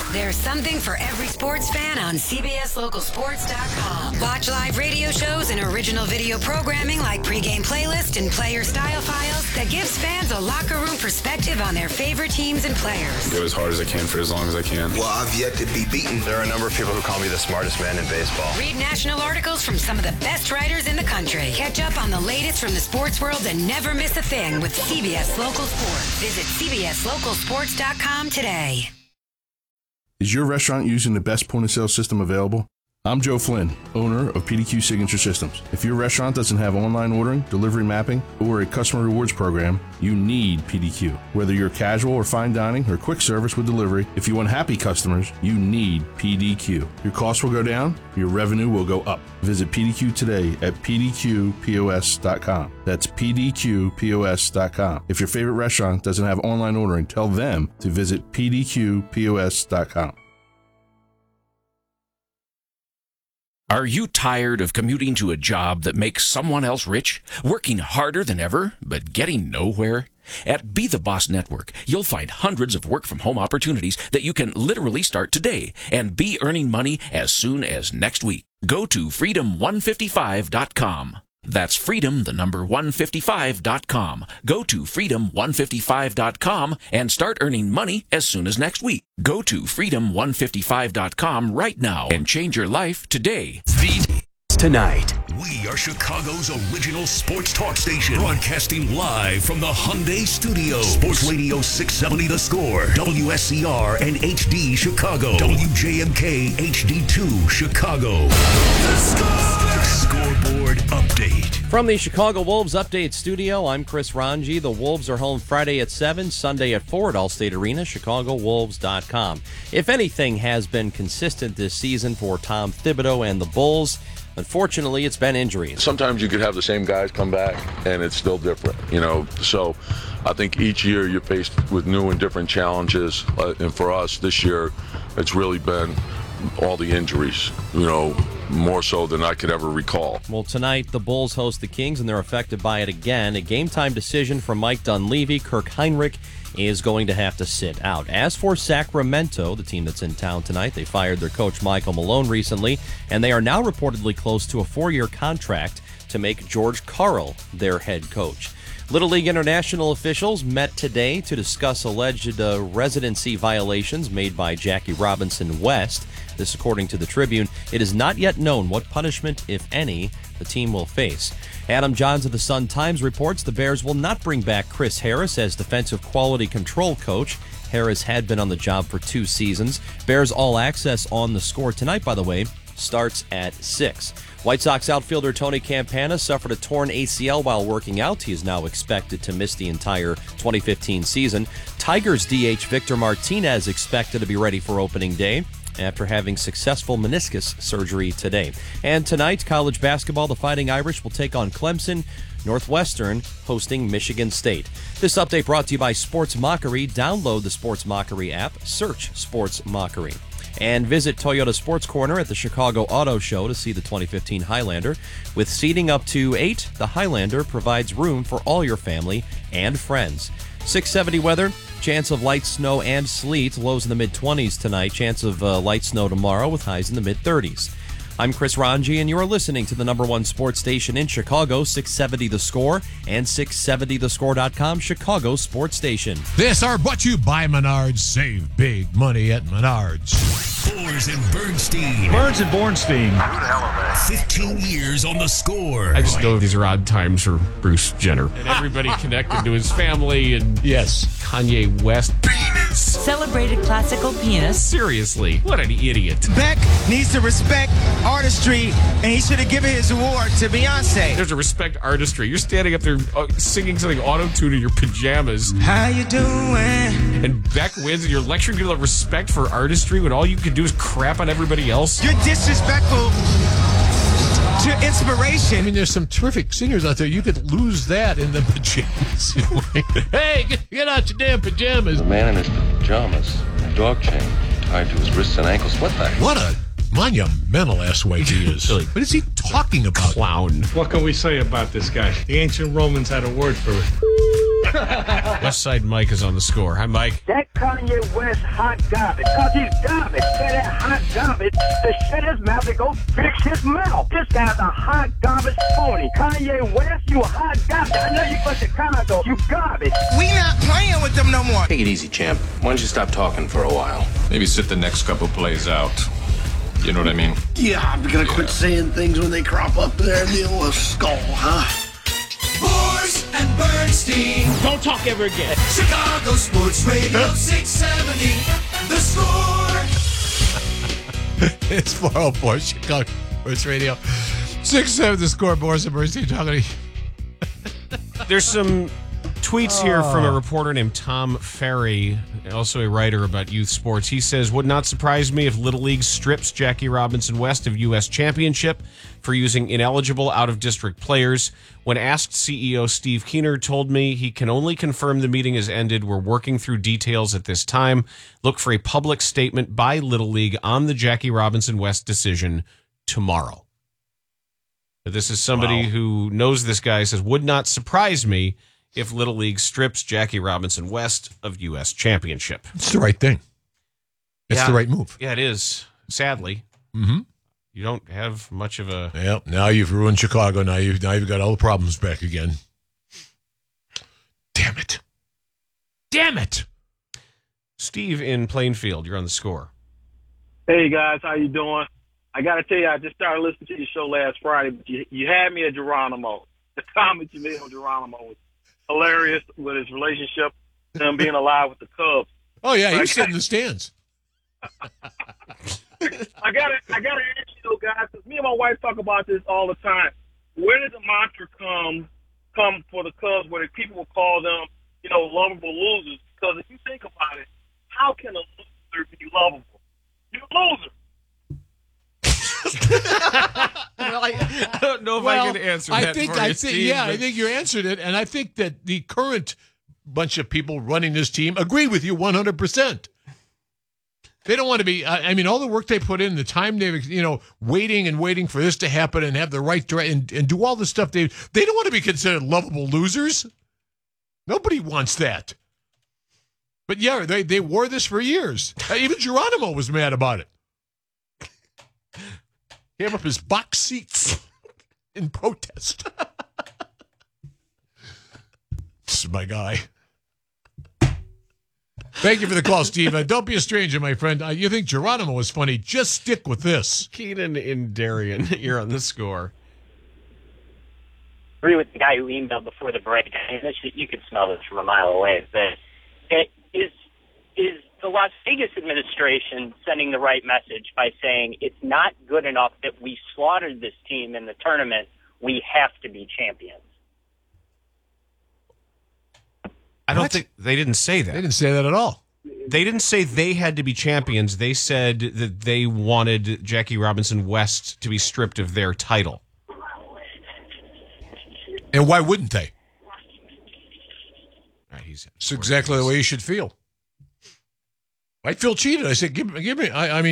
There's something for every sports fan on CBSLocalSports.com. Watch live radio shows and original video programming like pregame playlist and player style files that gives fans a locker room perspective on their favorite teams and players. Go as hard as I can for as long as I can. Well, I've yet to be beaten. There are a number of people who call me the smartest man in baseball. Read national articles from some of the best writers in the country. Catch up on the latest from the sports world and never miss a thing with CBS Local Sports. Visit CBSLocalSports.com today. Is your restaurant using the best point-of-sale system available? I'm Joe Flynn, owner of PDQ Signature Systems. If your restaurant doesn't have online ordering, delivery mapping, or a customer rewards program, you need PDQ. Whether you're casual or fine dining or quick service with delivery, if you want happy customers, you need PDQ. Your costs will go down, your revenue will go up. Visit PDQ today at pdqpos.com. That's pdqpos.com. If your favorite restaurant doesn't have online ordering, tell them to visit pdqpos.com. Are you tired of commuting to a job that makes someone else rich, working harder than ever, but getting nowhere? At Be The Boss Network, you'll find hundreds of work-from-home opportunities that you can literally start today and be earning money as soon as next week. Go to freedom155.com. That's freedom, the number 155.com. Go to freedom155.com and start earning money as soon as next week. Go to freedom155.com right now and change your life today. Tonight, we are Chicago's original sports talk station, broadcasting live from the Hyundai Studios. Sports Radio 670 The Score, WSCR and HD Chicago, WJMK HD2 Chicago. The Score! Scoreboard update. From the Chicago Wolves Update Studio, I'm Chris Ranji. The Wolves are home Friday at 7, Sunday at 4 at Allstate Arena, ChicagoWolves.com. If anything has been consistent this season for Tom Thibodeau and the Bulls, unfortunately, it's been injuries. Sometimes you could have the same guys come back, and it's still different, So I think each year you're faced with new and different challenges. And for us this year, it's really been all the injuries, more so than I could ever recall. Well, tonight, the Bulls host the Kings, and they're affected by it again. A game-time decision from Mike Dunleavy. Kirk Heinrich is going to have to sit out. As for Sacramento, the team that's in town tonight, they fired their coach Michael Malone recently, and they are now reportedly close to a 4-year contract to make George Karl their head coach. Little League International officials met today to discuss alleged residency violations made by Jackie Robinson West. This according to the Tribune. It is not yet known what punishment, if any, the team will face. Adam Johns of the Sun-Times reports the Bears will not bring back Chris Harris as defensive quality control coach. Harris had been on the job for 2 seasons. Bears All Access on The Score tonight, by the way, starts at 6. White Sox outfielder Tony Campana suffered a torn ACL while working out. He is now expected to miss the entire 2015 season. Tigers DH Victor Martinez expected to be ready for opening day after having successful meniscus surgery today. And tonight, college basketball, the Fighting Irish will take on Clemson, Northwestern hosting Michigan State. This update brought to you by Sports Mockery. Download the Sports Mockery app, search Sports Mockery. And visit Toyota Sports Corner at the Chicago Auto Show to see the 2015 Highlander. With seating up to 8, the Highlander provides room for all your family and friends. 670 weather, chance of light snow and sleet, lows in the mid-20s tonight, chance of light snow tomorrow with highs in the mid-30s. I'm Chris Ranji, and you are listening to the number 1 sports station in Chicago, 670 The Score, and 670thescore.com, Chicago Sports Station. This are brought to you by Menards. Save big money at Menards. Bors and Bernstein. Burns and Bornstein. Who the hell are they? 15 years on The Score. I just know these are odd times for Bruce Jenner. And everybody connected to his family, and yes, Kanye West. Penis. Celebrated classical pianist. Seriously, what an idiot. Beck needs to respect artistry, and he should have given his award to Beyonce. There's a respect artistry. You're standing up there singing something auto-tuned in your pajamas. How you doing? And Beck wins, and you're lecturing people about respect for artistry when all you can do is crap on everybody else. You're disrespectful to inspiration. I mean, there's some terrific singers out there. You could lose that in the pajamas. Hey, get out your damn pajamas. The man in his pajamas, a dog chain tied to his wrists and ankles. What the? What a monumental ass way he is. What is he talking about? Clown. What can we say about this guy? The ancient Romans had a word for it. West Side Mike is on the score. Hi, Mike. That Kanye West hot garbage, because he's garbage. Say that hot garbage to shut his mouth and go fix his mouth. This guy's a hot garbage phony. Kanye West, you a hot garbage. I know you from Chicago. You garbage. We not playing with them no more. Take it easy, champ. Why don't you stop talking for a while? Maybe sit the next couple plays out. You know what I mean? Yeah, I'm gonna quit saying things when they crop up there in the old skull, huh? Boris and Bernstein. Don't talk ever again. Chicago Sports Radio 670. The Score. It's 404 Chicago Sports Radio 670. The Score. Boris and Bernstein talking to you. There's some tweets here from a reporter named Tom Ferry, also a writer about youth sports. He says, would not surprise me if Little League strips Jackie Robinson West of U.S. championship for using ineligible out-of-district players. When asked, CEO Steve Keener told me he can only confirm the meeting has ended. We're working through details at this time. Look for a public statement by Little League on the Jackie Robinson West decision tomorrow. This is somebody who knows this guy, says, would not surprise me if Little League strips Jackie Robinson West of U.S. championship. It's the right thing. It's the right move. Yeah, it is. Sadly. Mm-hmm. You don't have much of a... Well, now you've ruined Chicago. Now you've got all the problems back again. Damn it. Damn it. Steve in Plainfield, you're on the Score. Hey, guys. How you doing? I got to tell you, I just started listening to your show last Friday, but you had me at Geronimo. The comment you made on Geronimo was hilarious with his relationship, him being alive with the Cubs. Oh, yeah, he's sitting in the stands. I gotta ask you though, guys, because me and my wife talk about this all the time. Where did the mantra come for the Cubs where people will call them, lovable losers? Because if you think about it, how can a loser be lovable? You're a loser. Well, I don't know if I can answer that for you, Steve, I think you answered it, and I think that the current bunch of people running this team agree with you 100%. They don't want to be, all the work they put in, the time they've, waiting for this to happen and have the right and do all the stuff they don't want to be considered lovable losers. Nobody wants that. But yeah, they wore this for years. Even Geronimo was mad about it. Gave up his box seats in protest. This is my guy. Thank you for the call, Steve. Don't be a stranger, my friend. You think Geronimo was funny? Just stick with this. Keenan in Darien, you're on the Score. Agree with the guy who emailed before the break. You could smell this from a mile away. But is the Las Vegas administration sending the right message by saying it's not good enough that we slaughtered this team in the tournament, we have to be champions? I don't think they didn't say that. They didn't say that at all. They didn't say they had to be champions. They said that they wanted Jackie Robinson West to be stripped of their title. And why wouldn't they? It's exactly the way you should feel. I feel cheated. I said, give me.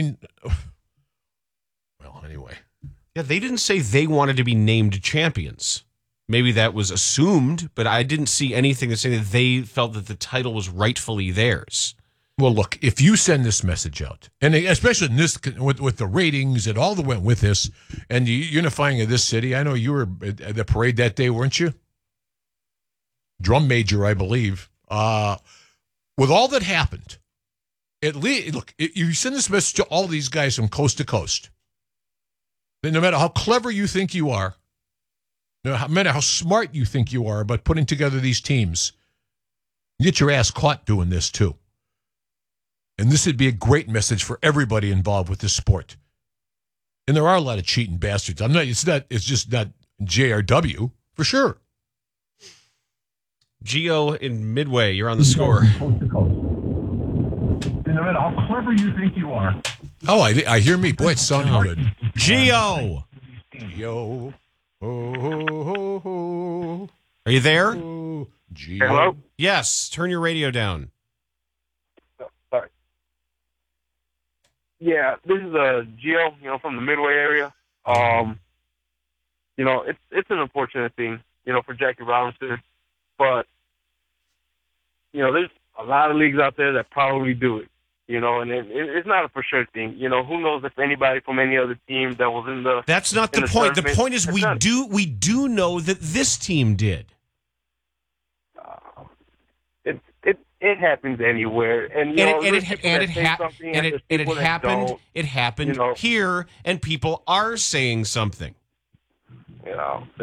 Well, anyway. Yeah, they didn't say they wanted to be named champions. Maybe that was assumed, but I didn't see anything that said that they felt that the title was rightfully theirs. Well, look, if you send this message out, and especially in this with the ratings and all that went with this, and the unifying of this city, I know you were at the parade that day, weren't you? Drum major, I believe. With all that happened, at least look, you send this message to all these guys from coast to coast. No matter how clever you think you are, no matter how smart you think you are about putting together these teams, you get your ass caught doing this too. And this would be a great message for everybody involved with this sport. And there are a lot of cheating bastards. It's just not JRW, for sure. Gio in Midway, you're on the Score. No matter how clever you think you are. Oh, I hear me. Boy, it's sounding good. Gio! Gio. Oh. Are you there? Oh, Hello? Yes. Turn your radio down. Sorry. Yeah, this is Gio, from the Midway area. It's an unfortunate thing, for Jackie Robinson, but there's a lot of leagues out there that probably do it. And it's not a for sure thing. Who knows if anybody from any other team that was in the. That's not the point. The point is we do know that this team did. It happens anywhere, and it happened here, and people are saying something. It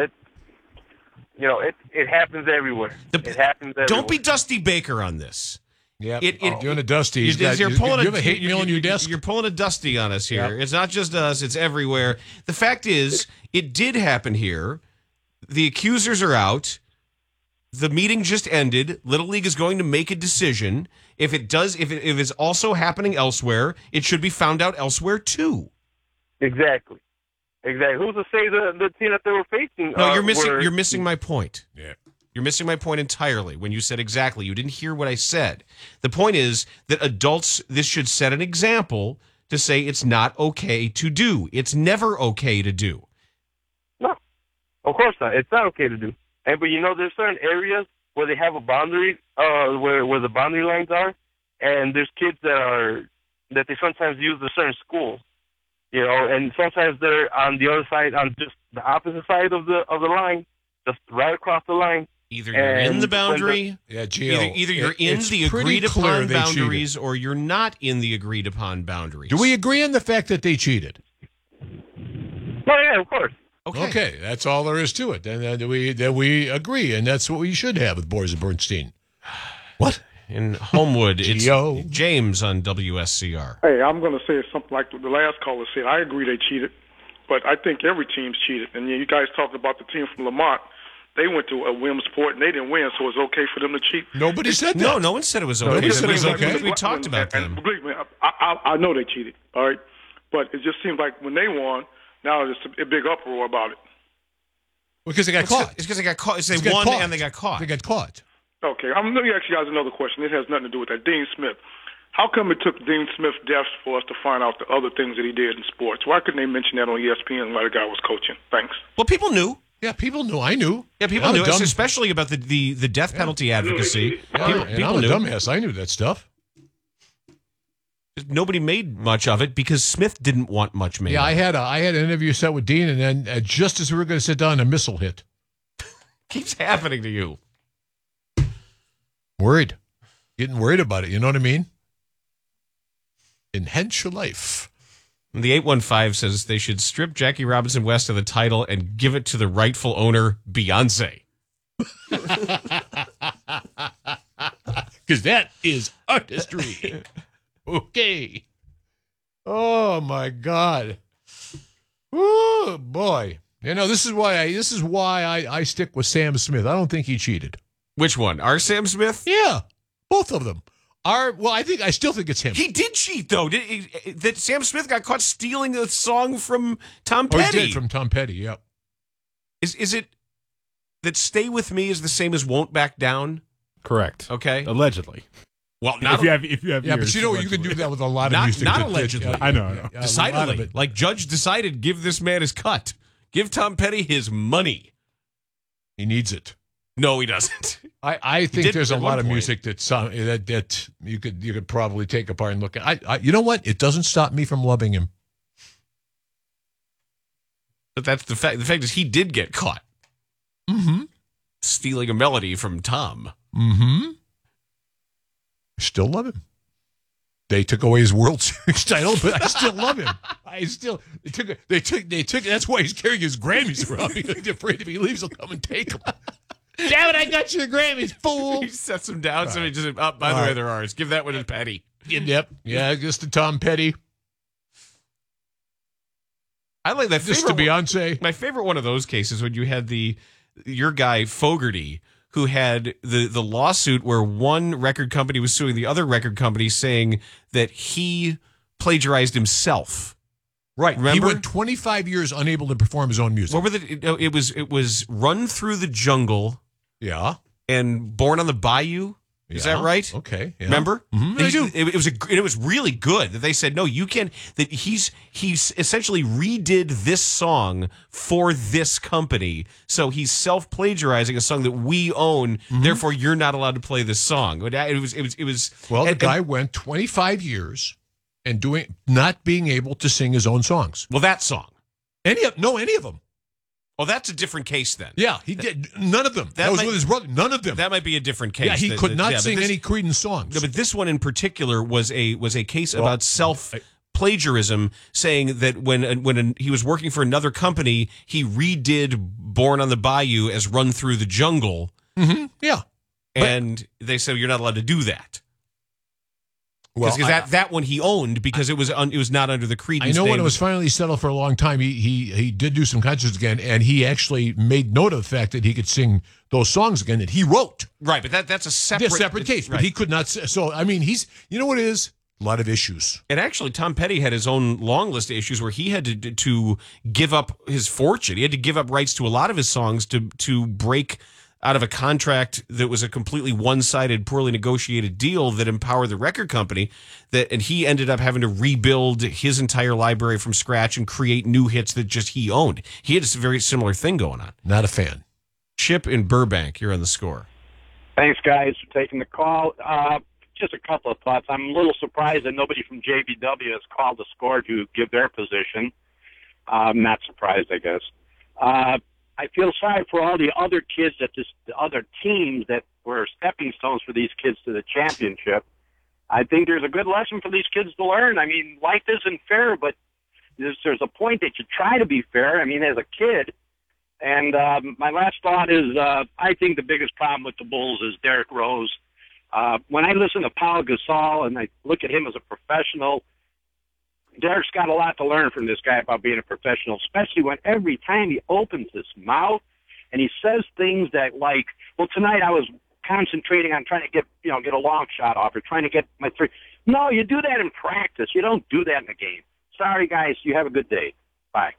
happens everywhere. It happens everywhere. Don't be Dusty Baker on this. Yeah, doing a Dusty. You have a hate mail on your desk. You're pulling a Dusty on us here. Yep. It's not just us; it's everywhere. The fact is, it did happen here. The accusers are out. The meeting just ended. Little League is going to make a decision. If it's also happening elsewhere, it should be found out elsewhere too. Exactly. Who's to say the team that they were facing? No, you're missing my point. Yeah. You're missing my point entirely when you said exactly. You didn't hear what I said. The point is that adults, this should set an example to say it's not okay to do. It's never okay to do. No, of course not. It's not okay to do. But there's certain areas where they have a boundary, where the boundary lines are, and there's kids that they sometimes use a certain school, and sometimes they're on the other side, on just the opposite side of the line, just right across the line. Either you're in the boundary, either you're in the agreed upon boundaries, or you're not in the agreed upon boundaries. Do we agree on the fact that they cheated? Oh yeah, of course. Okay, that's all there is to it. Then we agree, and that's what we should have with Boris and Bernstein. What? In Homewood, it's James on WSCR. Hey, I'm going to say something like the last caller said. I agree they cheated, but I think every team's cheated. And you guys talked about the team from Lamont. They went to a Williamsport, and they didn't win, so it's okay for them to cheat. Nobody said that. No one said it was okay. Nobody said it was okay. We talked about them. Believe me, I know they cheated, all right? But it just seems like when they won, now there's a big uproar about it. Because they got caught. It's because they got caught. They won and they got caught. They got caught. Okay, let me ask you guys another question. It has nothing to do with that. Dean Smith. How come it took Dean Smith's death for us to find out the other things that he did in sports? Why couldn't they mention that on ESPN while the guy was coaching? Thanks. Well, people knew. Yeah, people knew. I knew. Yeah, people knew, especially about the death penalty advocacy. People knew. I'm a dumbass. I knew that stuff. Nobody made much of it because Smith didn't want much made. Yeah, I had an interview set with Dean, and then just as we were going to sit down, a missile hit. Keeps happening to you. Worried. Getting worried about it. You know what I mean? Enhance your life. And the 815 says they should strip Jackie Robinson West of the title and give it to the rightful owner, Beyonce. Because that is artistry. Okay. Oh my God. Oh boy. This is why I stick with Sam Smith. I don't think he cheated. Which one? Our Sam Smith? Yeah. Both of them. I still think it's him. He did cheat though. That Sam Smith got caught stealing a song from Tom Petty. He did, from Tom Petty, yep. Is it that Stay With Me is the same as Won't Back Down? Correct. Okay. Allegedly. Well, not if you have yeah, but you can do that with a lot of music. Not allegedly. I know. Decidedly. Like Judge decided, give this man his cut. Give Tom Petty his money. He needs it. No, he doesn't. I think there's a lot of music that you could probably take apart and look at. You know what? It doesn't stop me from loving him. But that's the fact. The fact is, he did get caught. Mm-hmm. Stealing a melody from Tom. Mm-hmm. I still love him. They took away his World Series title, but I still love him. They took. That's why he's carrying his Grammys around, because they're afraid if he leaves, they'll come and take them. Damn it! I got you the Grammys, fool. He sets them down. Right. So he just by the way, they're ours. Give that one to Petty. Yep. Yeah, just to Tom Petty. I like that. Just to Beyonce. My favorite one of those cases when you had your guy Fogerty, who had the lawsuit where one record company was suing the other record company, saying that he plagiarized himself. Right. Remember? He went 25 years unable to perform his own music. What were it was Run Through the Jungle. Yeah. And Born on the Bayou. Is that right? Okay. Yeah. Remember? I do. It was really good that they said, no, you can, that he's essentially redid this song for this company. So he's self-plagiarizing a song that we own. Therefore, you're not allowed to play this song. But it was. Well, the guy went 25 years and not being able to sing his own songs. Well, that song. Any of them. Oh, that's a different case then. Yeah, he did. None of them. That was with his brother. None of them. That might be a different case. Yeah, he could not sing any Creedence songs. No, but this one in particular was a case about self-plagiarism, saying that when he was working for another company, he redid Born on the Bayou as Run Through the Jungle. Yeah. And they said, you're not allowed to do that. Well, Because that one he owned because it was not under the Creedence. I know name. when it was finally settled for a long time, he did do some concerts again, and he actually made note of the fact that he could sing those songs again that he wrote. Right, but that's a separate case. Right. But he could not. So I mean, you know what it is? A lot of issues. And actually, Tom Petty had his own long list of issues where he had to give up his fortune. He had to give up rights to a lot of his songs to break out of a contract that was a completely one-sided, poorly negotiated deal that empowered the record company. And he ended up having to rebuild his entire library from scratch and create new hits that just he owned. He had a very similar thing going on. Not a fan. Chip in Burbank, you're on the Score. Thanks, guys, for taking the call. Just a couple of thoughts. I'm a little surprised that nobody from JBW has called the Score to give their position. I'm not surprised, I guess. I feel sorry for all the other kids the other teams that were stepping stones for these kids to the championship. I think there's a good lesson for these kids to learn. I mean, life isn't fair, but there's a point that you try to be fair. I mean, as a kid. And my last thought is I think the biggest problem with the Bulls is Derrick Rose. When I listen to Paul Gasol and I look at him as a professional, Derrick's got a lot to learn from this guy about being a professional, especially when every time he opens his mouth and he says things that like, well, tonight I was concentrating on trying to get a long shot off or trying to get my three. No, you do that in practice. You don't do that in a game. Sorry, guys. You have a good day. Bye.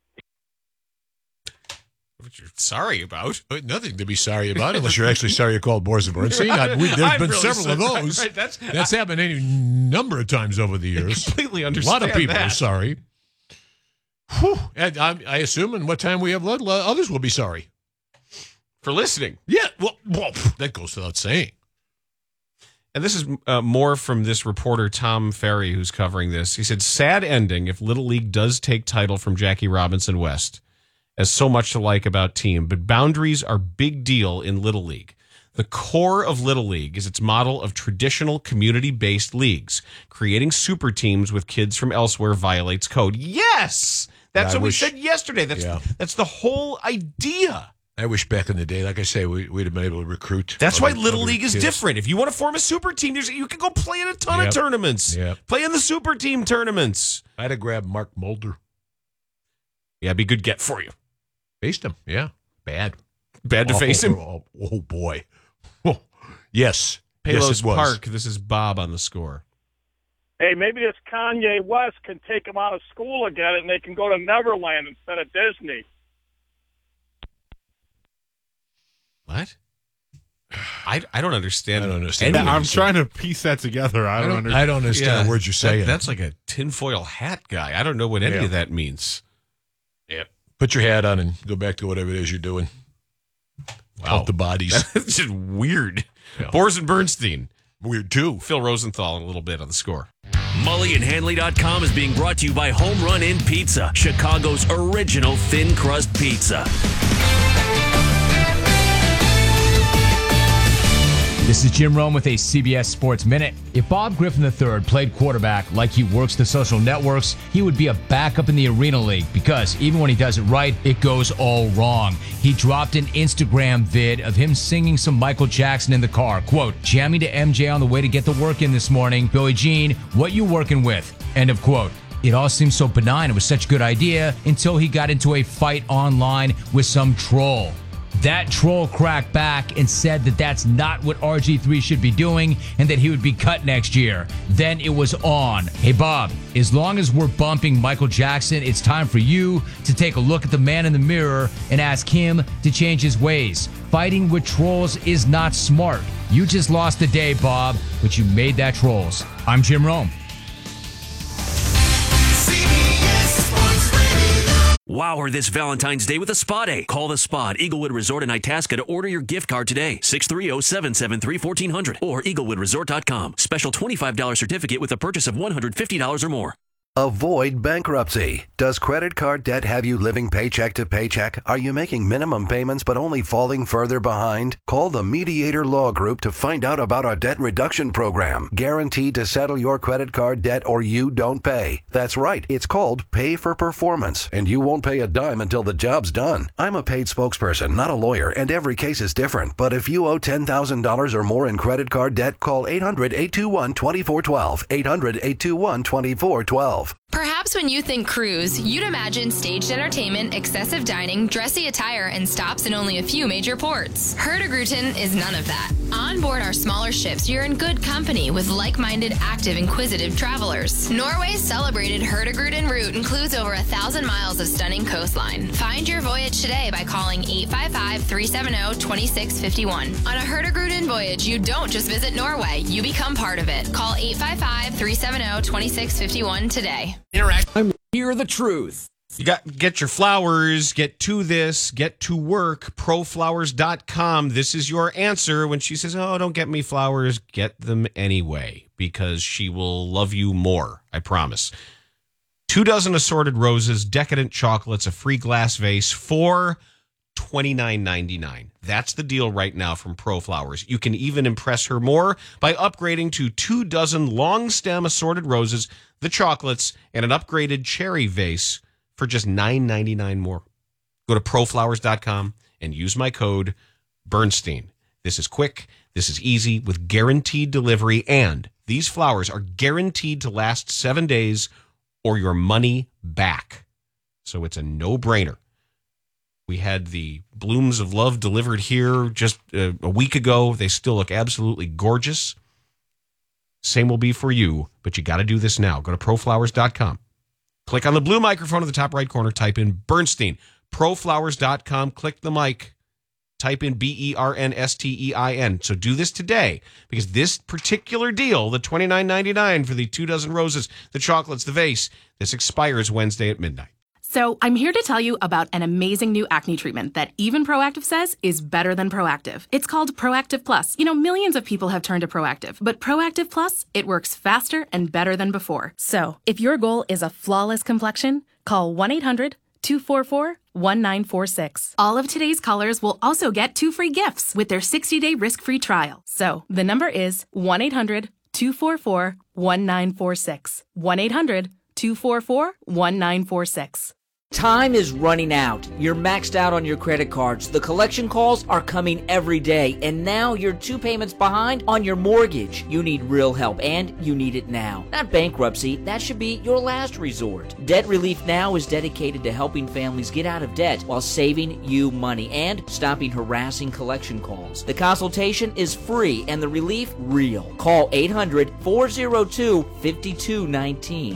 What you're sorry about? Nothing to be sorry about, unless you're actually sorry you called Boris and Bernstein. There's been several of those. Right, that's happened any number of times over the years. I completely understand. A lot of people that. are sorry. Whew. And I assume in what time we have left, others will be sorry. For listening. Yeah, well, that goes without saying. And this is more from this reporter, Tom Ferry, who's covering this. He said, sad ending if Little League does take title from Jackie Robinson West. As so much to like about team, but boundaries are big deal in Little League. The core of Little League is its model of traditional community-based leagues. Creating super teams with kids from elsewhere violates code. Yes! That's what we said yesterday. That's the whole idea. I wish back in the day, like I say, we'd have been able to recruit. That's why Little League is different. If you want to form a super team, you can go play in a ton of tournaments. Play in the super team tournaments. I'd have grabbed Mark Mulder. Yeah, it'd be a good get for you. Faced him, yeah. Bad to face him? Oh, boy. Oh, yes. Palos Park, this is Bob on the Score. Hey, maybe this Kanye West can take them out of school again and they can go to Neverland instead of Disney. What? I don't understand. I'm trying to piece that together. I don't understand. I don't understand the words you're saying. That's like a tinfoil hat guy. I don't know what any of that means. Yeah. Put your hat on and go back to whatever it is you're doing. Wow. Count the bodies. That's just weird. Yeah. Boris and Bernstein. Weird, too. Phil Rosenthal in a little bit on the Score. MullyandHanley.com is being brought to you by Home Run Inn Pizza, Chicago's original thin crust pizza. This is Jim Rome with a CBS Sports Minute. If Bob Griffin III played quarterback like he works the social networks, he would be a backup in the Arena League because even when he does it right, it goes all wrong. He dropped an Instagram vid of him singing some Michael Jackson in the car. Quote, jamming to MJ on the way to get the work in this morning. Billie Jean, what you working with? End of quote. It all seemed so benign. It was such a good idea until he got into a fight online with some troll. That troll cracked back and said that that's not what RG3 should be doing and that he would be cut next year. Then it was on. Hey, Bob, as long as we're bumping Michael Jackson, it's time for you to take a look at the man in the mirror and ask him to change his ways. Fighting with trolls is not smart. You just lost the day, Bob, but you made that trolls. I'm Jim Rome. Wow her this Valentine's Day with a spa day. Call the Spa at Eaglewood Resort in Itasca to order your gift card today. 630-773-1400 or EaglewoodResort.com. Special $25 certificate with a purchase of $150 or more. Avoid bankruptcy. Does credit card debt have you living paycheck to paycheck? Are you making minimum payments but only falling further behind? Call the Mediator Law Group to find out about our debt reduction program. Guaranteed to settle your credit card debt or you don't pay. That's right. It's called Pay for Performance, and you won't pay a dime until the job's done. I'm a paid spokesperson, not a lawyer, and every case is different. But if you owe $10,000 or more in credit card debt, call 800-821-2412. 800-821-2412. Perhaps when you think cruise, you'd imagine staged entertainment, excessive dining, dressy attire, and stops in only a few major ports. Hurtigruten is none of that. On board our smaller ships, you're in good company with like-minded, active, inquisitive travelers. Norway's celebrated Hurtigruten route includes over 1,000 miles of stunning coastline. Find your voyage today by calling 855-370-2651. On a Hurtigruten voyage, you don't just visit Norway, you become part of it. Call 855-370-2651 today. Hear the truth. You get your flowers, get to this, get to work, proflowers.com. This is your answer when she says, oh, don't get me flowers, get them anyway, because she will love you more, I promise. 2 dozen assorted roses, decadent chocolates, a free glass vase for $29.99. That's the deal right now from ProFlowers. You can even impress her more by upgrading to 2 dozen long stem assorted roses, the chocolates, and an upgraded cherry vase for just $9.99 more. Go to proflowers.com and use my code Bernstein. This is quick, this is easy, with guaranteed delivery, and these flowers are guaranteed to last 7 days or your money back. So it's a no-brainer. We had the blooms of love delivered here just a week ago. They still look absolutely gorgeous. Same will be for you, but you got to do this now. Go to proflowers.com. Click on the blue microphone at the top right corner. Type in Bernstein. Proflowers.com. Click the mic. Type in BERNSTEIN. So do this today, because this particular deal, the $29.99 for the 2 dozen roses, the chocolates, the vase, this expires Wednesday at midnight. So I'm here to tell you about an amazing new acne treatment that even Proactive says is better than Proactive. It's called Proactive Plus. You know, millions of people have turned to Proactive, but Proactive Plus, it works faster and better than before. So if your goal is a flawless complexion, call 1-800-244-1946. All of today's callers will also get 2 free gifts with their 60-day risk-free trial. So the number is 1-800-244-1946. 1-800-244-1946. Time is running out. You're maxed out on your credit cards. The collection calls are coming every day, and now you're 2 payments behind on your mortgage. You need real help, and you need it now. Not bankruptcy. That should be your last resort. Debt Relief Now is dedicated to helping families get out of debt while saving you money and stopping harassing collection calls. The consultation is free and the relief real. Call 800-402-5219.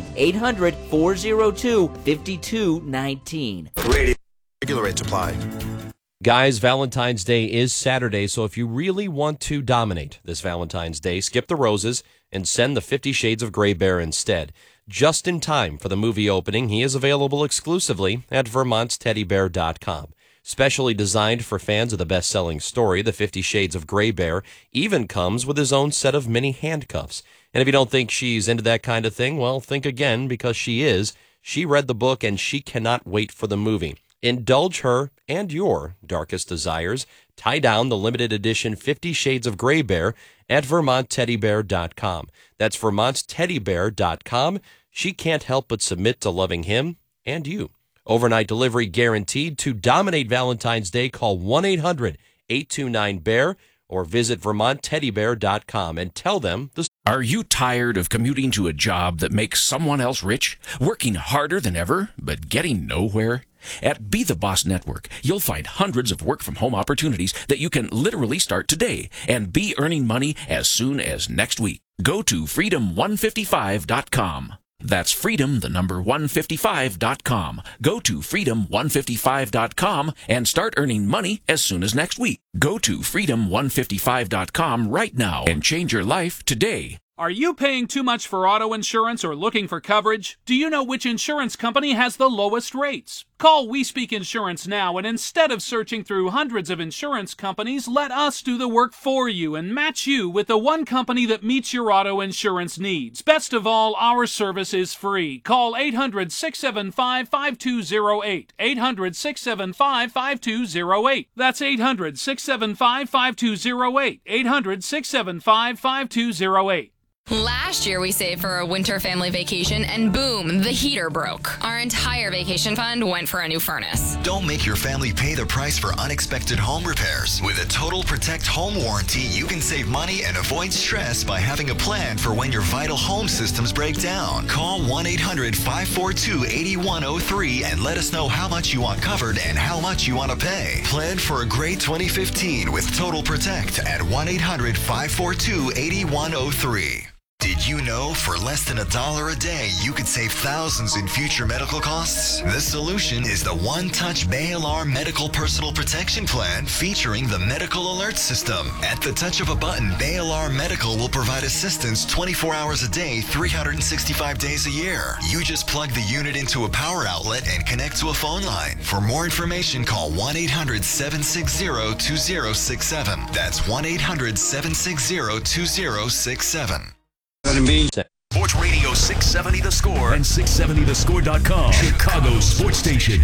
800-402-5219. Regular rate supply. Guys, Valentine's Day is Saturday, so if you really want to dominate this Valentine's Day, skip the roses and send the 50 Shades of Grey Bear instead. Just in time for the movie opening, he is available exclusively at Vermont'sTeddyBear.com. Specially designed for fans of the best-selling story, the 50 Shades of Grey Bear even comes with his own set of mini handcuffs. And if you don't think she's into that kind of thing, well, think again, because she is. She read the book, and she cannot wait for the movie. Indulge her and your darkest desires. Tie down the limited edition 50 Shades of Grey Bear at Vermont'sTeddyBear.com. That's Vermont'sTeddyBear.com. She can't help but submit to loving him and you. Overnight delivery guaranteed. To dominate Valentine's Day, call 1-800-829-BEAR or visit Vermont'sTeddyBear.com and tell them the... Are you tired of commuting to a job that makes someone else rich? Working harder than ever, but getting nowhere? At Be the Boss Network, you'll find hundreds of work-from-home opportunities that you can literally start today and be earning money as soon as next week. Go to freedom155.com. That's freedom, the number 155.com. Go to freedom155.com and start earning money as soon as next week. Go to freedom155.com right now and change your life today. Are you paying too much for auto insurance or looking for coverage? Do you know which insurance company has the lowest rates? Call We Speak Insurance now, and instead of searching through hundreds of insurance companies, let us do the work for you and match you with the one company that meets your auto insurance needs. Best of all, our service is free. Call 800-675-5208. 800-675-5208. That's 800-675-5208. 800-675-5208. Last year, we saved for a winter family vacation, and boom, the heater broke. Our entire vacation fund went for a new furnace. Don't make your family pay the price for unexpected home repairs. With a Total Protect home warranty, you can save money and avoid stress by having a plan for when your vital home systems break down. Call 1-800-542-8103 and let us know how much you want covered and how much you want to pay. Plan for a great 2015 with Total Protect at 1-800-542-8103. Did you know for less than $1 a day, you could save thousands in future medical costs? The solution is the One Touch Bay Alarm Medical Personal Protection Plan featuring the Medical Alert System. At the touch of a button, Bay Alarm Medical will provide assistance 24 hours a day, 365 days a year. You just plug the unit into a power outlet and connect to a phone line. For more information, call 1-800-760-2067. That's 1-800-760-2067. Sports Radio 670 The Score and 670thescore.com. Chicago Sports Station.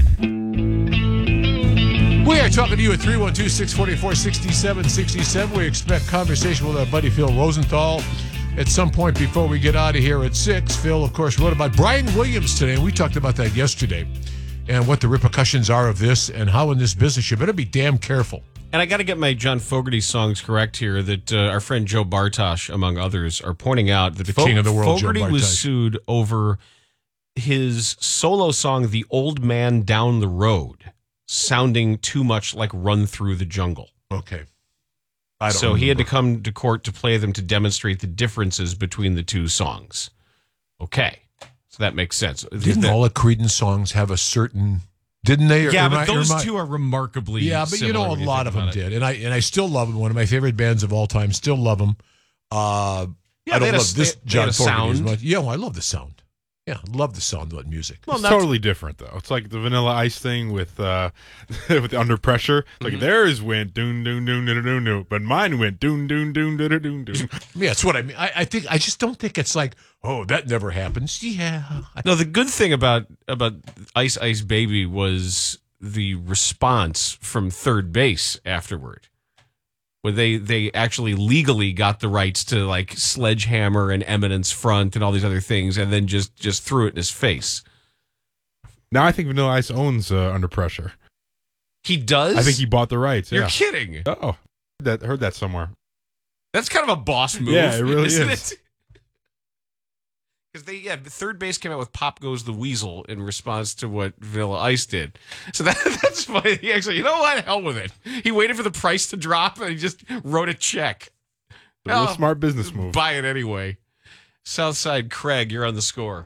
We are talking to you at 312-644-6767. We expect conversation with our buddy Phil Rosenthal at some point before we get out of here at 6. Phil, of course, wrote about Brian Williams today, and we talked about that yesterday, and what the repercussions are of this and how in this business you better be damn careful. And I got to get my John Fogerty songs correct here that our friend Joe Bartosh, among others, are pointing out that the king of the world, Fogerty Joe Bartosh, was sued over his solo song, The Old Man Down the Road, sounding too much like Run Through the Jungle. Okay. So he had to come to court to play them to demonstrate the differences between the two songs. Okay. So that makes sense. Didn't all the Creedence songs have a certain... Didn't they? Yeah, but those two are remarkably but similar a lot of them did. And I still love them. One of my favorite bands of all time. Still love them. I don't love this John Fogerty as much. Yeah, I love the sound. Yeah, love the sound of that music. Well, it's totally different, though. It's like the Vanilla Ice thing with with Under Pressure. Like theirs went doon doon doon doon doon doon, but mine went doon doon doon doon doon doon. Yeah, that's what I mean. I just don't think it's like, oh, that never happens. Yeah. No, the good thing about Ice Ice Baby was the response from third base afterward, where they actually legally got the rights to like Sledgehammer and Eminence Front and all these other things, and then just threw it in his face. Now I think Vanilla Ice owns Under Pressure. He does? I think he bought the rights. You're yeah. kidding. Oh, heard that somewhere. That's kind of a boss move. Yeah, it really isn't is. It? Because third base came out with "Pop Goes the Weasel" in response to what Vanilla Ice did. So that's funny. He actually, you know what? Hell with it. He waited for the price to drop and he just wrote a check. A real smart business move. Buy it anyway. Southside Craig, you're on the score.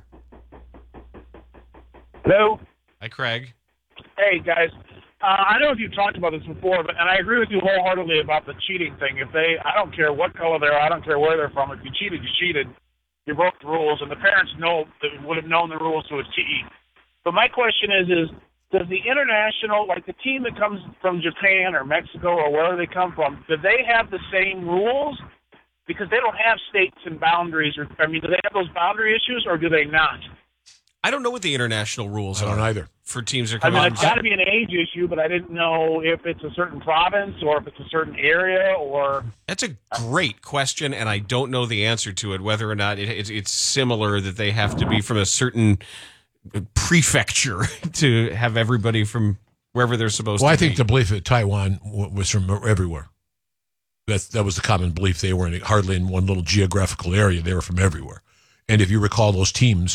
Hello. Hi, Craig. Hey, guys. I don't know if you've talked about this before, and I agree with you wholeheartedly about the cheating thing. I don't care what color they are, I don't care where they're from. If you cheated, you cheated. You broke the rules, and the parents would have known the rules to a T. But my question is does the international, like the team that comes from Japan or Mexico or wherever they come from, do they have the same rules? Because they don't have states and boundaries. Do they have those boundary issues, or do they not? I don't know what the international rules are. I don't either. For teams that come out. It's got to be an age issue, but I didn't know if it's a certain province or if it's a certain area or... That's a great question, and I don't know the answer to it, whether or not it's similar that they have to be from a certain prefecture to have everybody from wherever they're supposed to be. Well, I think the belief that Taiwan was from everywhere. That was the common belief. They weren't hardly in one little geographical area. They were from everywhere. And if you recall those teams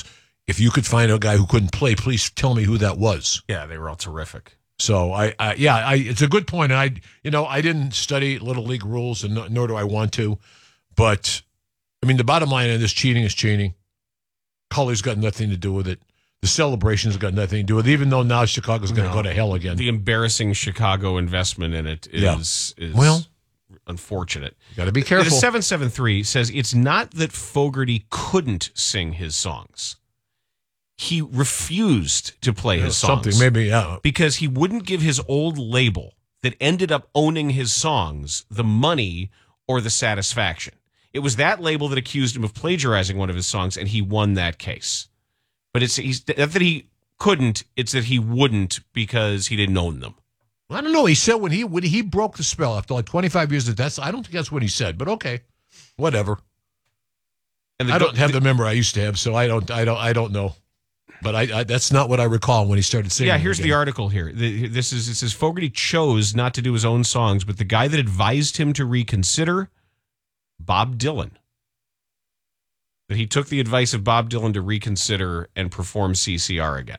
If you could find a guy who couldn't play, please tell me who that was. Yeah, they were all terrific. So it's a good point. And I didn't study Little League rules, and nor do I want to. But I mean, the bottom line of this, cheating is cheating. Color's got nothing to do with it. The celebration's got nothing to do with it, even though now Chicago's going to go to hell again. The embarrassing Chicago investment in it is unfortunate. Got to be careful. The 773 says it's not that Fogarty couldn't sing his songs. He refused to play his songs. Something, maybe, yeah. Because he wouldn't give his old label that ended up owning his songs the money or the satisfaction. It was that label that accused him of plagiarizing one of his songs, and he won that case. But it's not that he couldn't, it's that he wouldn't because he didn't own them. I don't know. He said when he broke the spell after like 25 years, I don't think that's what he said, but okay, whatever. And I don't have the memory I used to have, so I don't know. But that's not what I recall when he started singing. Yeah, here's the article here. It says Fogarty chose not to do his own songs, but the guy that advised him to reconsider, Bob Dylan. That he took the advice of Bob Dylan to reconsider and perform CCR again.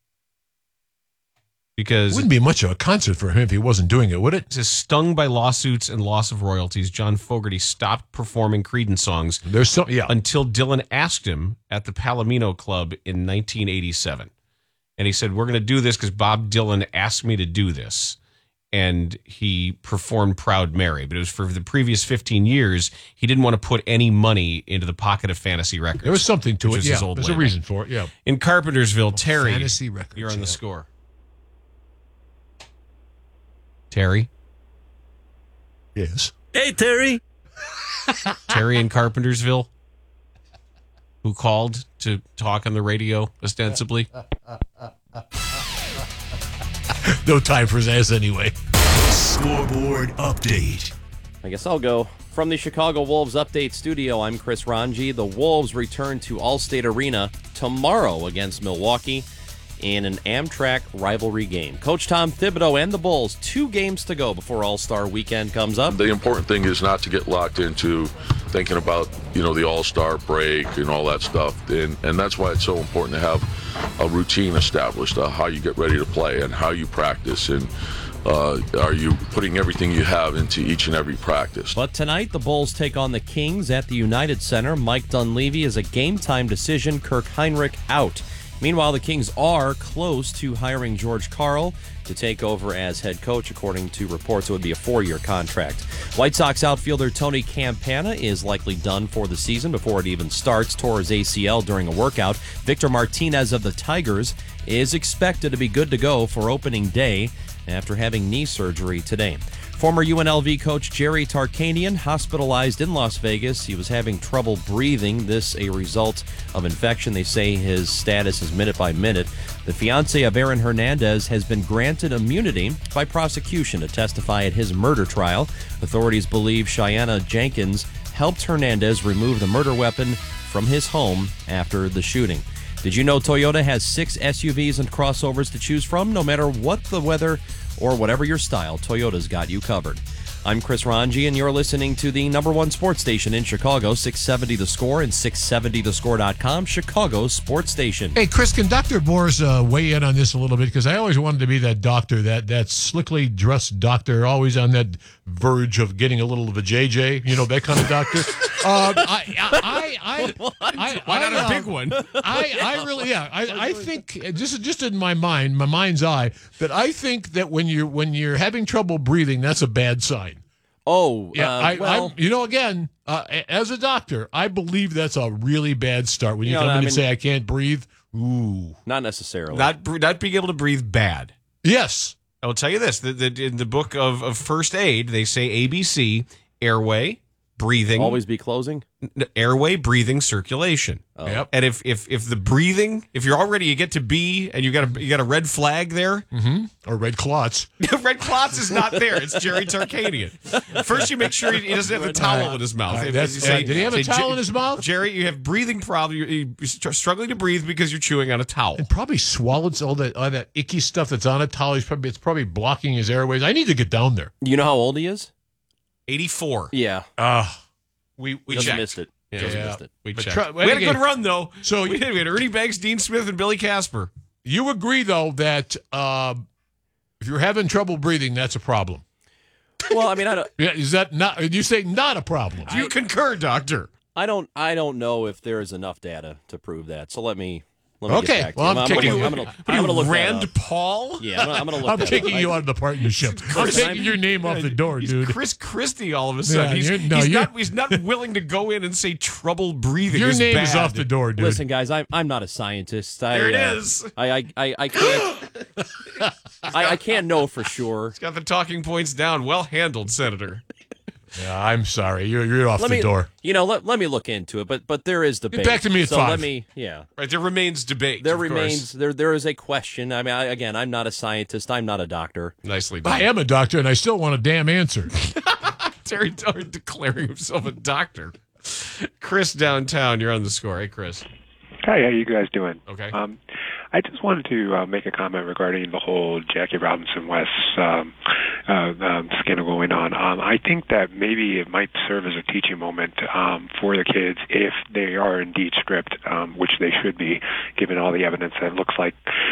Because it wouldn't be much of a concert for him if he wasn't doing it, would it? It says, stung by lawsuits and loss of royalties, John Fogerty stopped performing Creedence songs until Dylan asked him at the Palomino Club in 1987. And he said, we're going to do this because Bob Dylan asked me to do this. And he performed Proud Mary. But it was for the previous 15 years, he didn't want to put any money into the pocket of Fantasy Records. There was something to it, yeah. There's There's a reason for it, yeah. In Carpentersville, Terry, Fantasy Records, you're on the score. Terry? Yes. Hey, Terry. Terry in Carpentersville, who called to talk on the radio, ostensibly. No time for his anyway. Scoreboard update. I guess I'll go. From the Chicago Wolves Update Studio, I'm Chris Ranji. The Wolves return to Allstate Arena tomorrow against Milwaukee in an Amtrak rivalry game. Coach Tom Thibodeau and the Bulls, 2 games to go before All-Star Weekend comes up. The important thing is not to get locked into thinking about, the All-Star break and all that stuff. And that's why it's so important to have a routine established, how you get ready to play and how you practice, and are you putting everything you have into each and every practice. But tonight, the Bulls take on the Kings at the United Center. Mike Dunleavy is a game-time decision. Kirk Heinrich out. Meanwhile, the Kings are close to hiring George Karl to take over as head coach. According to reports, it would be a 4-year contract. White Sox outfielder Tony Campana is likely done for the season before it even starts. Tore his ACL during a workout. Victor Martinez of the Tigers is expected to be good to go for opening day after having knee surgery today. Former UNLV coach Jerry Tarkanian hospitalized in Las Vegas. He was having trouble breathing. This a result of infection. They say his status is minute by minute. The fiancé of Aaron Hernandez has been granted immunity by prosecution to testify at his murder trial. Authorities believe Cheyenne Jenkins helped Hernandez remove the murder weapon from his home after the shooting. Did you know Toyota has 6 SUVs and crossovers to choose from? No matter what the weather or whatever your style, Toyota's got you covered. I'm Chris Ranji, and you're listening to the #1 sports station in Chicago, 670 The Score and 670thescore.com, Chicago's sports station. Hey, Chris, can Dr. Boers weigh in on this a little bit? Because I always wanted to be that doctor, that slickly dressed doctor, always on that verge of getting a little of a JJ, that kind of doctor. Why not a big one? I really, I think, just in my mind's eye, that I think that when you're having trouble breathing, that's a bad sign. Oh, yeah. Again, as a doctor, I believe that's a really bad start. When you come in and say, I can't breathe, ooh. Not necessarily. Not being able to breathe bad. Yes. I will tell you this. In the book of first aid, they say ABC, airway, breathing. Always be closing? Airway, breathing, circulation. Oh. Yep. And if the breathing, if you get to B and you got a red flag there. Mm-hmm. Or red clots. Red clots is not there. It's Jerry Tarkanian. First, you make sure he doesn't have the towel in his mouth. Did he have a towel in his mouth? Jerry, you have breathing problems. You're struggling to breathe because you're chewing on a towel. And probably swallowed all that icky stuff that's on a towel. It's probably blocking his airways. I need to get down there. You know how old he is? 84. Yeah. We just missed it. Yeah, Just missed it. We But checked. We had a good run, though. So we had Ernie Banks, Dean Smith, and Billy Casper. You agree, though, that if you're having trouble breathing, that's a problem. Well, I mean, I don't. Yeah, is that not? You say not a problem? Do you concur, Doctor? I don't know if there is enough data to prove that. So let me Okay, get back to well, you. I'm kicking you. I'm gonna look Rand that up. Paul? Yeah, I'm gonna look. I'm that kicking up. you out of the partnership. I'm taking your name off the door, He's dude. Chris Christie all of a sudden. Yeah, He's not willing to go in and say trouble breathing. Your is name bad. is off the door, dude. Listen, guys, I'm not a scientist. There it is. I can't. I can't know for sure. He's got the talking points down. Well handled, Senator. Yeah, I'm sorry. You're off the door. Let me look into it. But there is debate. Get back to me at 5. Right, there remains debate. There is a question. I mean, again, I'm not a scientist. I'm not a doctor. Nicely done. I am a doctor, and I still want a damn answer. Terry Dillard declaring himself a doctor. Chris downtown, you're on the score. Hey, Chris. Hi, how you guys doing? Okay. I just wanted to make a comment regarding the whole Jackie Robinson West scandal going on. I think that maybe it might serve as a teaching moment for the kids if they are indeed stripped, which they should be, given all the evidence that looks like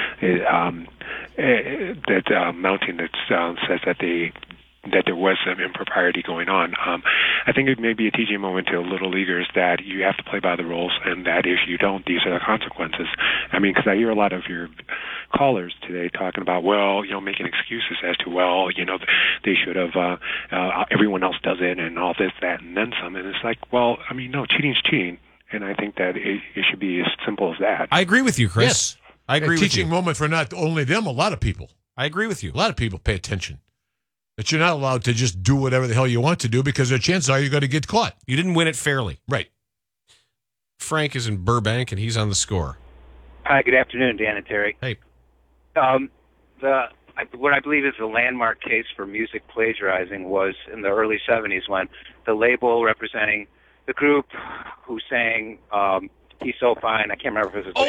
mounting that says that there was some impropriety going on. I think it may be a teaching moment to little leaguers that you have to play by the rules, and that if you don't, these are the consequences. I mean, because I hear a lot of your callers today talking about, making excuses as to, they should have, everyone else does it, and all this, that, and then some. And it's like, no, cheating's cheating. And I think that it should be as simple as that. I agree with you, Chris. Yes. I agree with you. A teaching moment for not only them, a lot of people. I agree with you. A lot of people pay attention. That you're not allowed to just do whatever the hell you want to do because the chances are you're going to get caught. You didn't win it fairly. Right. Frank is in Burbank, and he's on the score. Hi, good afternoon, Dan and Terry. Hey. What I believe is the landmark case for music plagiarizing was in the early 70s when the label representing the group who sang He's So Fine, I can't remember if it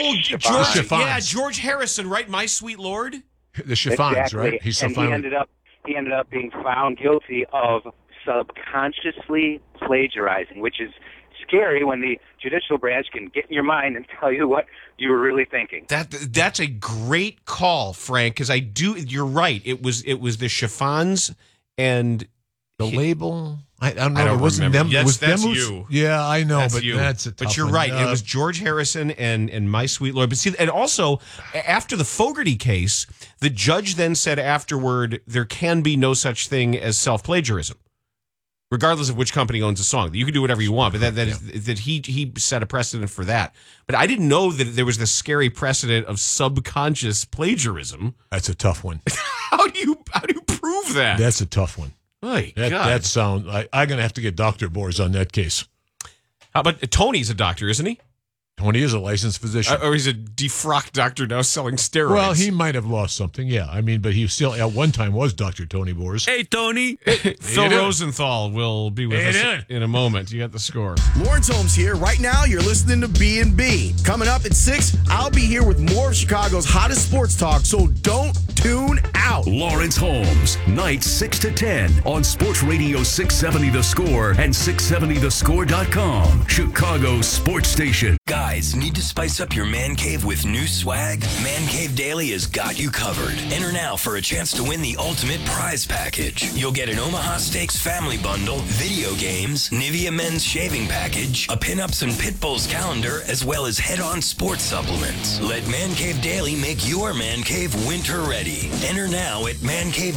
was George Harrison, right? My Sweet Lord? The Chiffons, exactly. right? He's so and fine. he ended up being found guilty of subconsciously plagiarizing, which is scary when the judicial branch can get in your mind and tell you what you were really thinking. That's a great call, Frank, because you're right. It was the Chiffons and the label. I don't know. I don't it wasn't remember. them. Yes, it was that's them you. Yeah, I know, That's but you. that's a tough But you're one. right. It was George Harrison and My Sweet Lord. But see, and also after the Fogerty case, the judge then said afterward there can be no such thing as self-plagiarism, regardless of which company owns a song. You can do whatever you want, but that he set a precedent for that. But I didn't know that there was this scary precedent of subconscious plagiarism. That's a tough one. How do you prove that? That's a tough one. My God. That sound. I'm going to have to get Dr. Boers on that case. How about Tony's a doctor, isn't he? Tony is a licensed physician. Or he's a defrocked doctor now selling steroids. Well, he might have lost something, yeah. I mean, but he still at one time was Dr. Tony Boers. Hey, Tony. Phil Rosenthal will be with us in a moment. You got the score. Lawrence Holmes here. Right now, you're listening to B&B. Coming up at 6, I'll be here with more of Chicago's hottest sports talk, so don't tune out. Lawrence Holmes, nights 6 to 10 on Sports Radio 670 The Score and 670thescore.com. Chicago's sports station. Guys, need to spice up your man cave with new swag? Man Cave Daily has got you covered. Enter now for a chance to win the ultimate prize package. You'll get an Omaha Steaks family bundle, video games, Nivea men's shaving package, a Pinups and Pitbulls calendar, as well as head-on sports supplements. Let Man Cave Daily make your man cave winter ready. Enter now at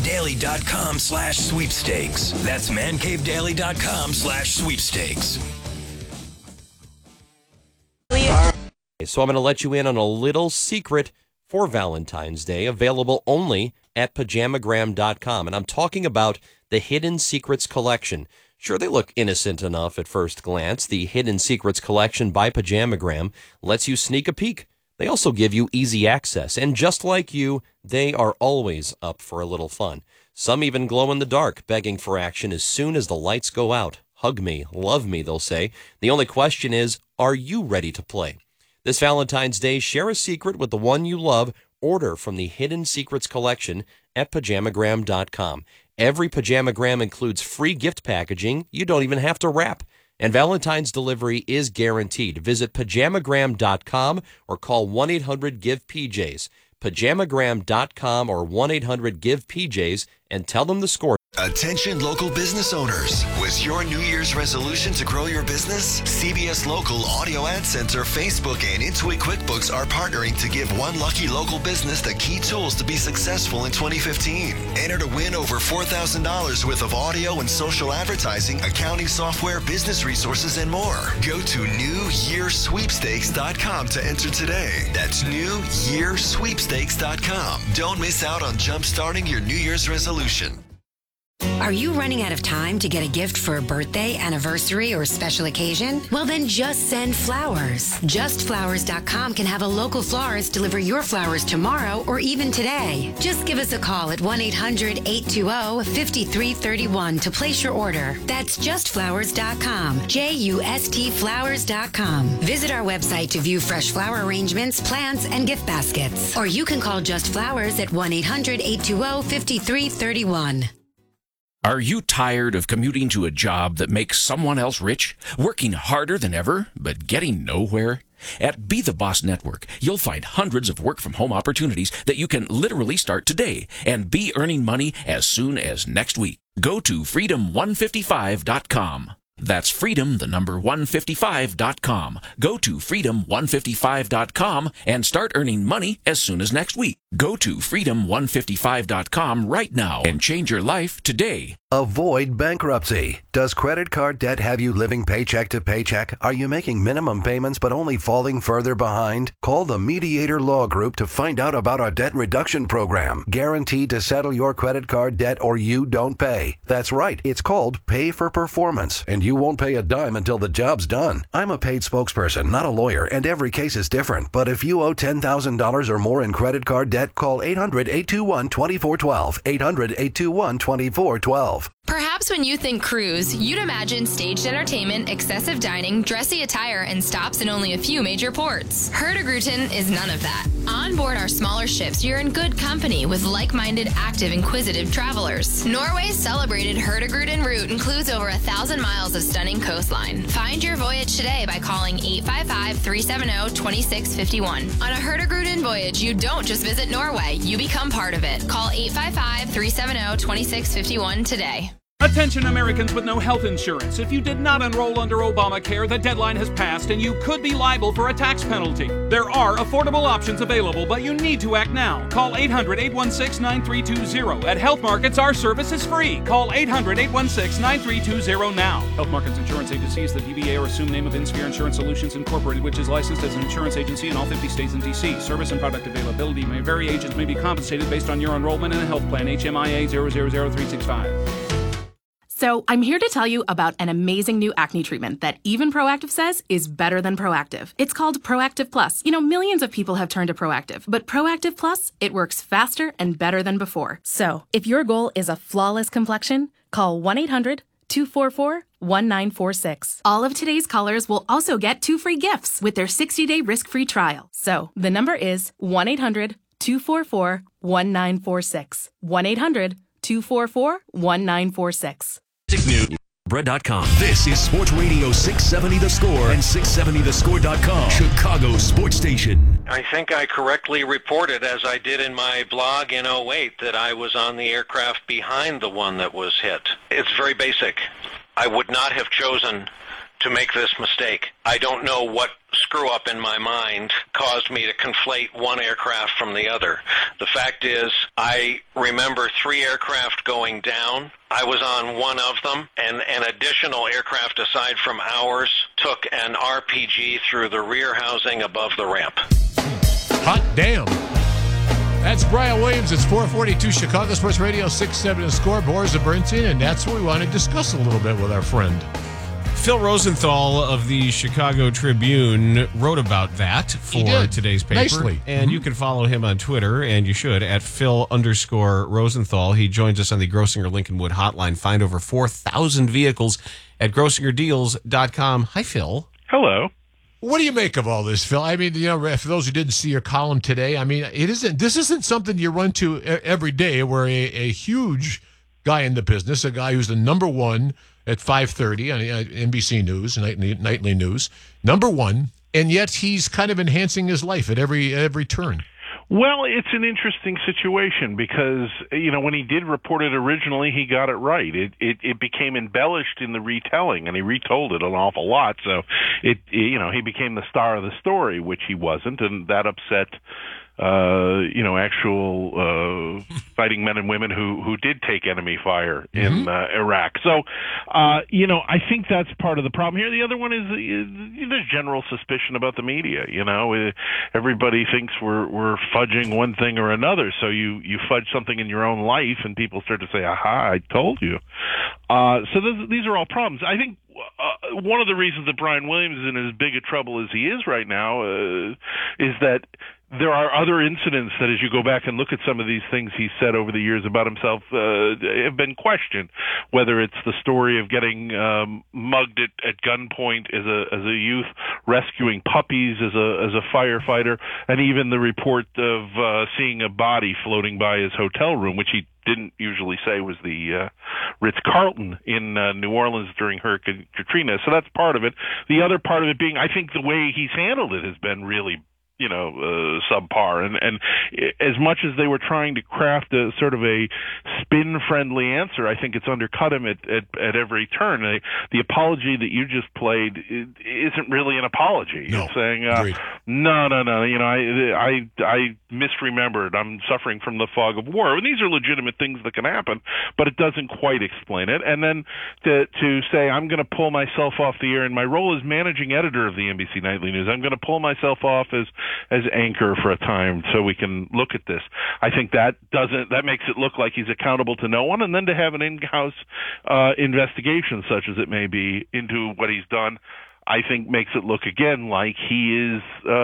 mancavedaily.com/sweepstakes. That's mancavedaily.com/sweepstakes. So I'm going to let you in on a little secret for Valentine's Day, available only at pajamagram.com. And I'm talking about the Hidden Secrets Collection. Sure, they look innocent enough at first glance. The Hidden Secrets Collection by Pajamagram lets you sneak a peek. They also give you easy access. And just like you, they are always up for a little fun. Some even glow in the dark, begging for action as soon as the lights go out. Hug me, love me, they'll say. The only question is, are you ready to play? This Valentine's Day, share a secret with the one you love. Order from the Hidden Secrets Collection at pajamagram.com. Every Pajamagram includes free gift packaging. You don't even have to wrap. And Valentine's delivery is guaranteed. Visit pajamagram.com or call 1-800-GIVE-PJs. Pajamagram.com or 1-800-GIVE-PJs and tell them the score. Attention local business owners. Was your New Year's resolution to grow your business? CBS Local Audio Ad Center, Facebook, and Intuit QuickBooks are partnering to give one lucky local business the key tools to be successful in 2015. Enter to win over $4,000 worth of audio and social advertising, accounting software, business resources, and more. Go to NewYearSweepstakes.com to enter today. That's NewYearSweepstakes.com. Don't miss out on jumpstarting your New Year's resolution. Are you running out of time to get a gift for a birthday, anniversary, or special occasion? Well, then just send flowers. JustFlowers.com can have a local florist deliver your flowers tomorrow or even today. Just give us a call at 1-800-820-5331 to place your order. That's JustFlowers.com. JustFlowers.com. Visit our website to view fresh flower arrangements, plants, and gift baskets. Or you can call Just Flowers at 1-800-820-5331. Are you tired of commuting to a job that makes someone else rich? Working harder than ever, but getting nowhere? At Be the Boss Network, you'll find hundreds of work-from-home opportunities that you can literally start today and be earning money as soon as next week. Go to freedom155.com. That's freedom, the number 155.com. Go to freedom155.com and start earning money as soon as next week. Go to freedom155.com right now and change your life today. Avoid bankruptcy. Does credit card debt have you living paycheck to paycheck? Are you making minimum payments but only falling further behind? Call the Mediator Law Group to find out about our debt reduction program. Guaranteed to settle your credit card debt or you don't pay. That's right. It's called Pay for Performance, and you won't pay a dime until the job's done. I'm a paid spokesperson, not a lawyer, and every case is different. But if you owe $10,000 or more in credit card debt, call 800-821-2412. 800-821-2412. Perhaps when you think cruise, you'd imagine staged entertainment, excessive dining, dressy attire, and stops in only a few major ports. Hurtigruten is none of that. On board our smaller ships, you're in good company with like-minded, active, inquisitive travelers. Norway's celebrated Hurtigruten route includes over 1,000 miles of stunning coastline. Find your voyage today by calling 855-370-2651. On a Hurtigruten voyage, you don't just visit Norway, you become part of it. Call 855-370-2651 today. Attention Americans with no health insurance. If you did not enroll under Obamacare, the deadline has passed and you could be liable for a tax penalty. There are affordable options available, but you need to act now. Call 800-816-9320. At Health Markets, our service is free. Call 800-816-9320 now. Health Markets Insurance Agency is the DBA or assumed name of InSphere Insurance Solutions Incorporated, which is licensed as an insurance agency in all 50 states and D.C. Service and product availability may vary. Agents may be compensated based on your enrollment in a health plan. HMIA 000365. So I'm here to tell you about an amazing new acne treatment that even Proactive says is better than Proactive. It's called Proactive Plus. You know, millions of people have turned to Proactive, but Proactive Plus, it works faster and better than before. So if your goal is a flawless complexion, call 1-800-244-1946. All of today's callers will also get 2 free gifts with their 60-day risk-free trial. So the number is 1-800-244-1946. 1-800-244-1946. Bread.com. This is Sports Radio 670 The Score and 670thescore.com. Chicago's sports station. I think I correctly reported, as I did in my blog in 08, that I was on the aircraft behind the one that was hit. It's very basic. I would not have chosen to make this mistake. I don't know what screw-up in my mind caused me to conflate one aircraft from the other. The fact is, I remember 3 aircraft going down. I was on one of them, and an additional aircraft aside from ours took an RPG through the rear housing above the ramp. Hot damn. That's Brian Williams. It's 442 Chicago Sports Radio 670 The Score. Boris Bernstein, and that's what we want to discuss a little bit with our friend. Phil Rosenthal of the Chicago Tribune wrote about that for today's paper. Nicely. And you can follow him on Twitter, and you should, at Phil_Rosenthal. He joins us on the Grossinger Lincolnwood hotline. Find over 4,000 vehicles at GrossingerDeals.com. Hi, Phil. Hello. What do you make of all this, Phil? I mean, you know, for those who didn't see your column today, I mean, this isn't something you run to every day where a huge guy in the business, a guy who's the number one at 5:30 on NBC News, nightly news, number one, and yet he's kind of enhancing his life at every turn. Well, it's an interesting situation because, when he did report it originally, he got it right. It became embellished in the retelling, and he retold it an awful lot. So he became the star of the story, which he wasn't, and that upset actual fighting men and women who did take enemy fire in Iraq. So, I think that's part of the problem here. The other one is there's general suspicion about the media. Everybody thinks we're fudging one thing or another. So you fudge something in your own life, and people start to say, "Aha, I told you." So these are all problems. I think one of the reasons that Brian Williams is in as big a trouble as he is right now is that there are other incidents that, as you go back and look at some of these things he's said over the years about himself, have been questioned. Whether it's the story of getting mugged at gunpoint as a youth, rescuing puppies as a firefighter, and even the report of seeing a body floating by his hotel room, which he didn't usually say was the Ritz-Carlton in New Orleans during Hurricane Katrina. So that's part of it. The other part of it being, I think the way he's handled it has been really subpar. And as much as they were trying to craft a sort of a spin-friendly answer, I think it's undercut him at every turn. The apology that you just played isn't really an apology. No. It's saying, no, I misremembered. I'm suffering from the fog of war. And these are legitimate things that can happen, but it doesn't quite explain it. And then to say, I'm going to pull myself off the air in my role as managing editor of the NBC Nightly News, I'm going to pull myself off as anchor for a time so we can look at this. I think that makes it look like he's accountable to no one, and then to have an in-house investigation, such as it may be, into what he's done, I think makes it look again like he is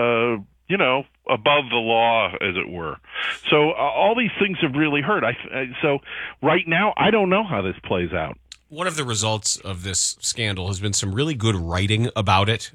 above the law, as it were. So all these things have really hurt. So right now, I don't know how this plays out. One of the results of this scandal has been some really good writing about it,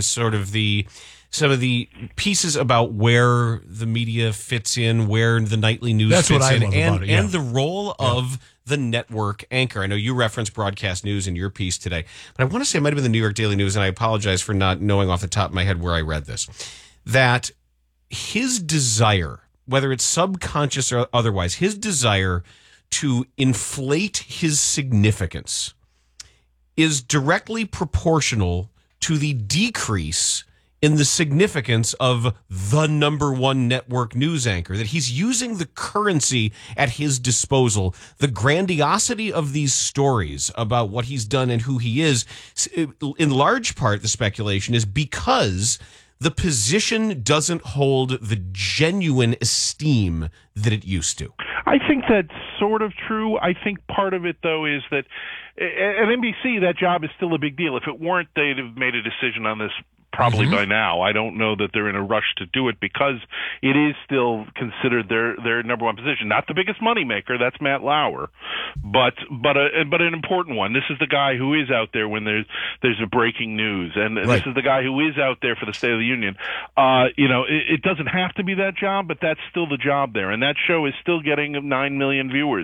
some of the pieces about where the media fits in, where the nightly news fits what I in, love about it, and the role of the network anchor. I know you referenced broadcast news in your piece today, but I want to say it might have been the New York Daily News, and I apologize for not knowing off the top of my head where I read this, that his desire, whether it's subconscious or otherwise, his desire to inflate his significance is directly proportional to the decrease in the significance of the number one network news anchor, that he's using the currency at his disposal, the grandiosity of these stories about what he's done and who he is. In large part, the speculation is because the position doesn't hold the genuine esteem that it used to. I think that's sort of true. I think part of it, though, is that at NBC, that job is still a big deal. If it weren't, they'd have made a decision on this probably by now. I don't know that they're in a rush to do it because it is still considered their number one position. Not the biggest moneymaker, that's Matt Lauer, but an important one. This is the guy who is out there when there's a breaking news, and this is the guy who is out there for the State of the Union. It doesn't have to be that job, but that's still the job there, and that show is still getting 9 million viewers.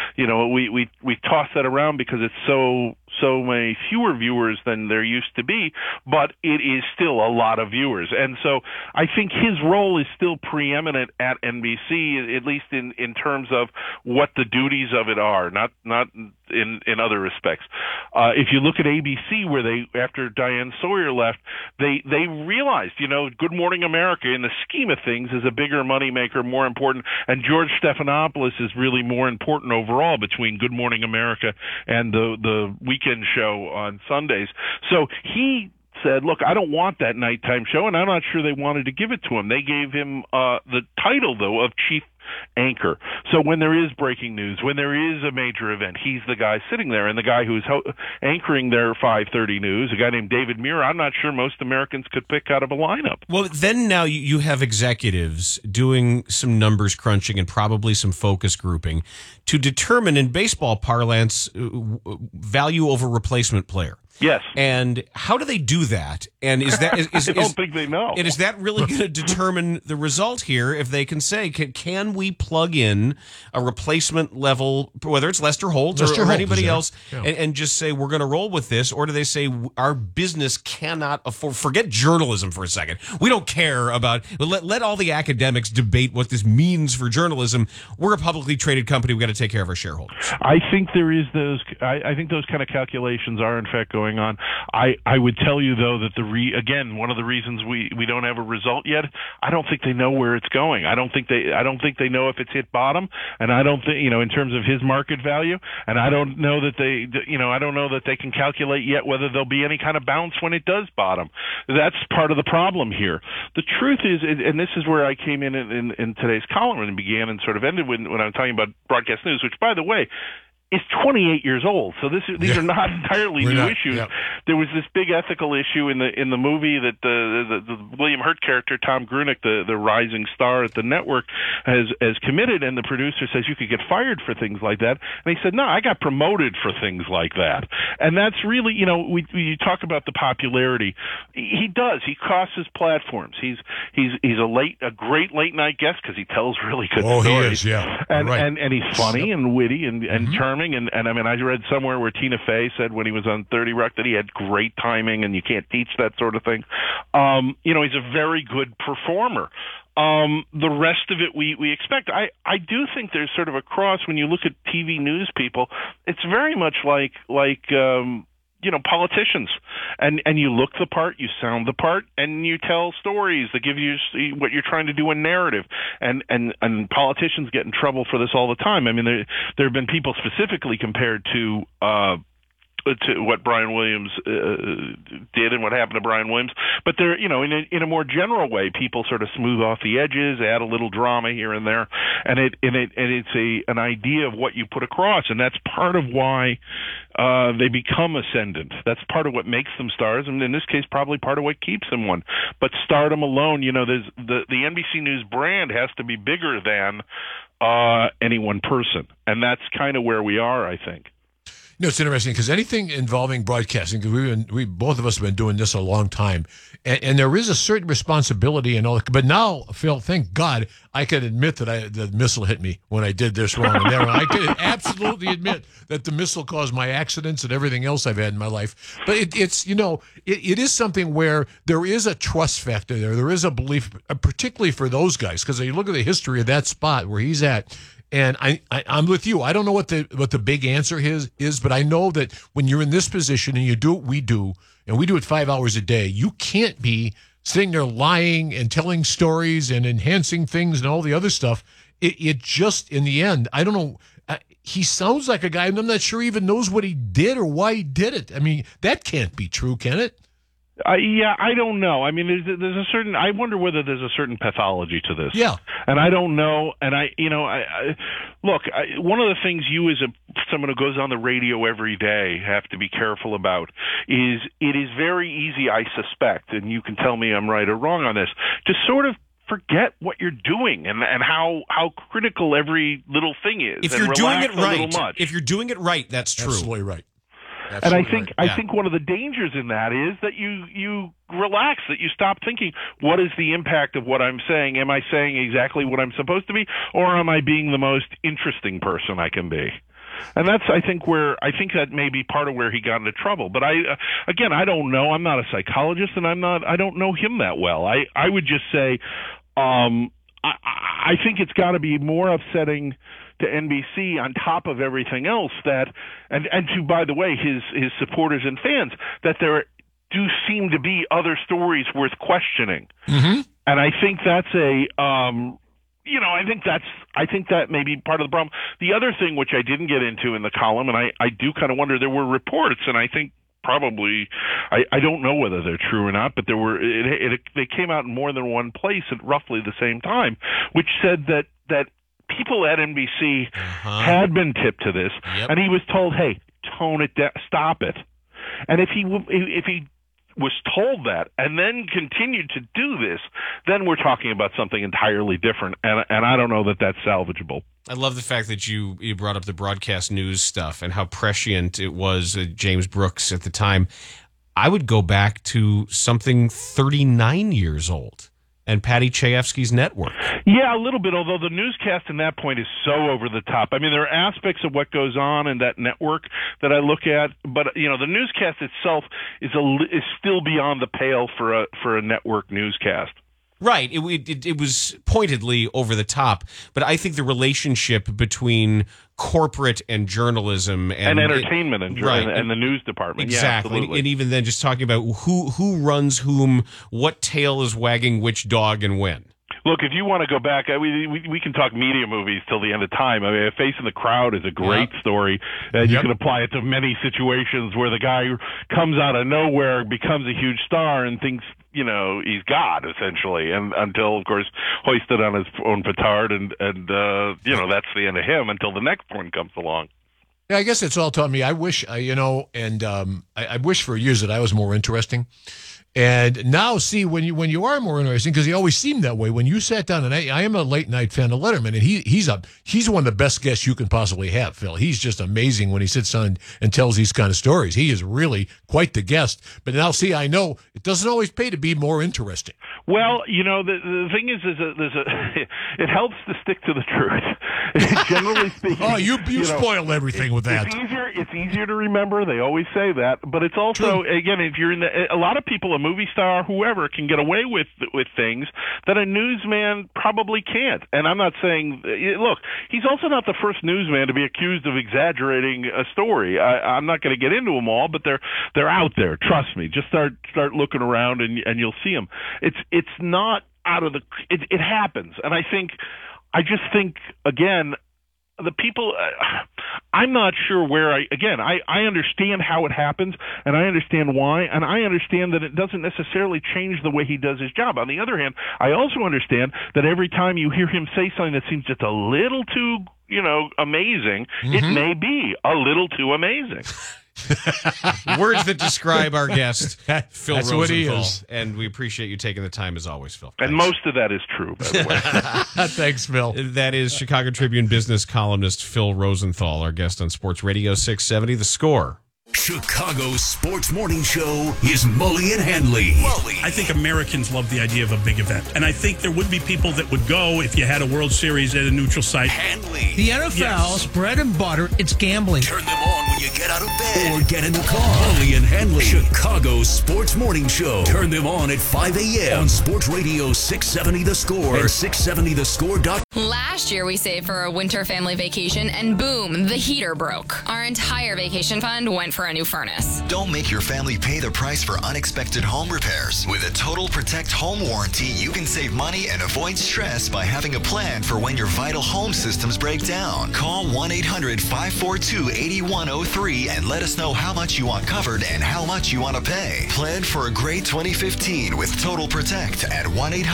We toss that around because it's so many fewer viewers than there used to be, but it is still a lot of viewers. And so I think his role is still preeminent at NBC, at least in terms of what the duties of it are, not in other respects. If you look at ABC, where after Diane Sawyer left, they realized, Good Morning America in the scheme of things is a bigger moneymaker, more important, and George Stephanopoulos is really more important overall between Good Morning America and the weekend show on Sundays. So he said, look, I don't want that nighttime show, and I'm not sure they wanted to give it to him. They gave him the title, though, of chief anchor. So when there is breaking news, when there is a major event, he's the guy sitting there. And the guy who's anchoring their 5:30 news, a guy named David Muir, I'm not sure most Americans could pick out of a lineup. Well, then now you have executives doing some numbers crunching and probably some focus grouping to determine, in baseball parlance, value over replacement player. Yes. And how do they do that? And is that I don't think they know. And is that really going to determine the result here? If they can say, can we plug in a replacement level, whether it's Lester Holt or anybody else, and just say we're going to roll with this, or do they say our business cannot afford? Forget journalism for a second. We don't care about. Let all the academics debate what this means for journalism. We're a publicly traded company. We got to take care of our shareholders. I think there is those. I think those kind of calculations are in fact going on. I would tell you though that again, one of the reasons we don't have a result yet, I don't think they know where it's going. I don't think they know if it's hit bottom, and I don't think, in terms of his market value, and I don't know that they can calculate yet whether there'll be any kind of bounce when it does bottom. That's part of the problem here. The truth is, and this is where I came in today's column and began and sort of ended when I'm talking about broadcast news, which by the way is 28 years old. So these are not entirely new issues. Yep. There was this big ethical issue in the movie that the William Hurt character, Tom Grunick, the rising star at the network, has committed, and the producer says you could get fired for things like that. And he said, no, I got promoted for things like that. And that's really, you talk about the popularity. He does. He crosses platforms. He's a great late night guest because he tells really good stories. He is, yeah. And he's funny and witty and charming. And I mean, I read somewhere where Tina Fey said when he was on 30 Rock that he had great timing, and you can't teach that sort of thing. He's a very good performer. The rest of it we expect. I do think there's sort of a cross when you look at TV news people. It's very much like politicians, and you look the part, you sound the part, and you tell stories that give you what you're trying to do in narrative. And politicians get in trouble for this all the time. I mean, there have been people specifically compared to what Brian Williams did and what happened to Brian Williams, but they're in a more general way, people sort of smooth off the edges, add a little drama here and there, and it's an idea of what you put across, and that's part of why they become ascendant. That's part of what makes them stars, and in this case, probably part of what keeps them one. But stardom alone, there's the NBC News brand has to be bigger than any one person, and that's kind of where we are, I think. It's interesting because anything involving broadcasting, because we both of us have been doing this a long time, and there is a certain responsibility and all. But now, Phil, thank God, I can admit that the missile hit me when I did this wrong. And I can absolutely admit that the missile caused my accidents and everything else I've had in my life. But it is something where there is a trust factor there. There is a belief, particularly for those guys, because you look at the history of that spot where he's at. And I'm with you. I don't know what the big answer is, but I know that when you're in this position and you do what we do, and we do it 5 hours a day, you can't be sitting there lying and telling stories and enhancing things and all the other stuff. It just, in the end, I don't know. He sounds like a guy, and I'm not sure he even knows what he did or why he did it. I mean, that can't be true, can it? Yeah, I don't know. I mean, there's a certain. I wonder whether there's a certain pathology to this. Yeah, and I don't know. And look. One of the things you, as someone who goes on the radio every day, have to be careful about is it is very easy, I suspect, and you can tell me I'm right or wrong on this, to sort of forget what you're doing and how critical every little thing is. If you're doing it right, that's true. Absolutely right. And I think one of the dangers in that is that you relax, that you stop thinking, what is the impact of what I'm saying? Am I saying exactly what I'm supposed to be, or am I being the most interesting person I can be? And that's, I think that may be part of where he got into trouble. But I don't know. I'm not a psychologist, and I don't know him that well. I would just say, I think it's got to be more upsetting to NBC on top of everything else that, and to, by the way, his supporters and fans, that there do seem to be other stories worth questioning. Mm-hmm. And I think that's I think that may be part of the problem. The other thing, which I didn't get into in the column, and I do kind of wonder, there were reports, and I think probably, I don't know whether they're true or not, but they came out in more than one place at roughly the same time, which said that people at NBC had been tipped to this, and he was told, "Hey, tone it down, stop it." And if he was told that and then continued to do this, then we're talking about something entirely different, and I don't know that that's salvageable. I love the fact that you brought up the broadcast news stuff and how prescient it was, James Brooks at the time. I would go back to something 39 years old and Patty Chayefsky's network. Yeah, a little bit, although the newscast in that point is so over the top. I mean, there are aspects of what goes on in that network that I look at, but the newscast itself is still beyond the pale for a network newscast. Right. It was pointedly over the top, but I think the relationship between corporate and journalism and entertainment and the news department. Exactly. Yeah, and even then, just talking about who runs whom, what tail is wagging which dog and when. Look, if you want to go back, we can talk media movies till the end of time. I mean, Facing the Crowd is a great story, and you can apply it to many situations where the guy comes out of nowhere, becomes a huge star, and thinks, he's God, essentially, and until, of course, hoisted on his own petard, and that's the end of him until the next one comes along. Yeah, I guess it's all taught me. I wish, I wish for years that I was more interesting. And now, see, when you are more interesting, because he always seemed that way. When you sat down, and I am a late night fan of Letterman, and he's one of the best guests you can possibly have, Phil. He's just amazing when he sits on and tells these kind of stories. He is really quite the guest. But now, see, I know it doesn't always pay to be more interesting. Well, the thing is it helps to stick to the truth. Generally speaking. Oh, you spoiled everything with that. It's easier to remember. They always say that, but it's also again, if you're a lot of people, a movie star, whoever, can get away with things that a newsman probably can't. And I'm not saying, look, he's also not the first newsman to be accused of exaggerating a story. I'm not going to get into them all, but they're out there. Trust me. Just start looking around, and you'll see them. It's not out of the. It happens, and I just think again. The people, I'm not sure where I understand how it happens, and I understand why, and I understand that it doesn't necessarily change the way he does his job. On the other hand, I also understand that every time you hear him say something that seems just a little too, amazing, it may be a little too amazing. Words that describe our guest, Phil That's Rosenthal. what he is. And we appreciate you taking the time as always, Phil. And most of that is true, by the way. Thanks, Phil. That is Chicago Tribune business columnist Phil Rosenthal, our guest on Sports Radio 670, The Score. Chicago's Sports Morning Show is Mully and Handley. I think Americans love the idea of a big event. And I think there would be people that would go if you had a World Series at a neutral site. Handley. The NFL's bread and butter, it's gambling. Turn them on when you get out of bed or get in the car. Mully and Handley. Chicago's Sports Morning Show. Turn them on at 5 a.m. on Sports Radio 670 The Score and 670thescore.com. Last year, we saved for a winter family vacation, and boom, the heater broke. Our entire vacation fund went for a new furnace. Don't make your family pay the price for unexpected home repairs. With a Total Protect home warranty, you can save money and avoid stress by having a plan for when your vital home systems break down. Call 1-800-542-8103 and let us know how much you want covered and how much you want to pay. Plan for a great 2015 with Total Protect at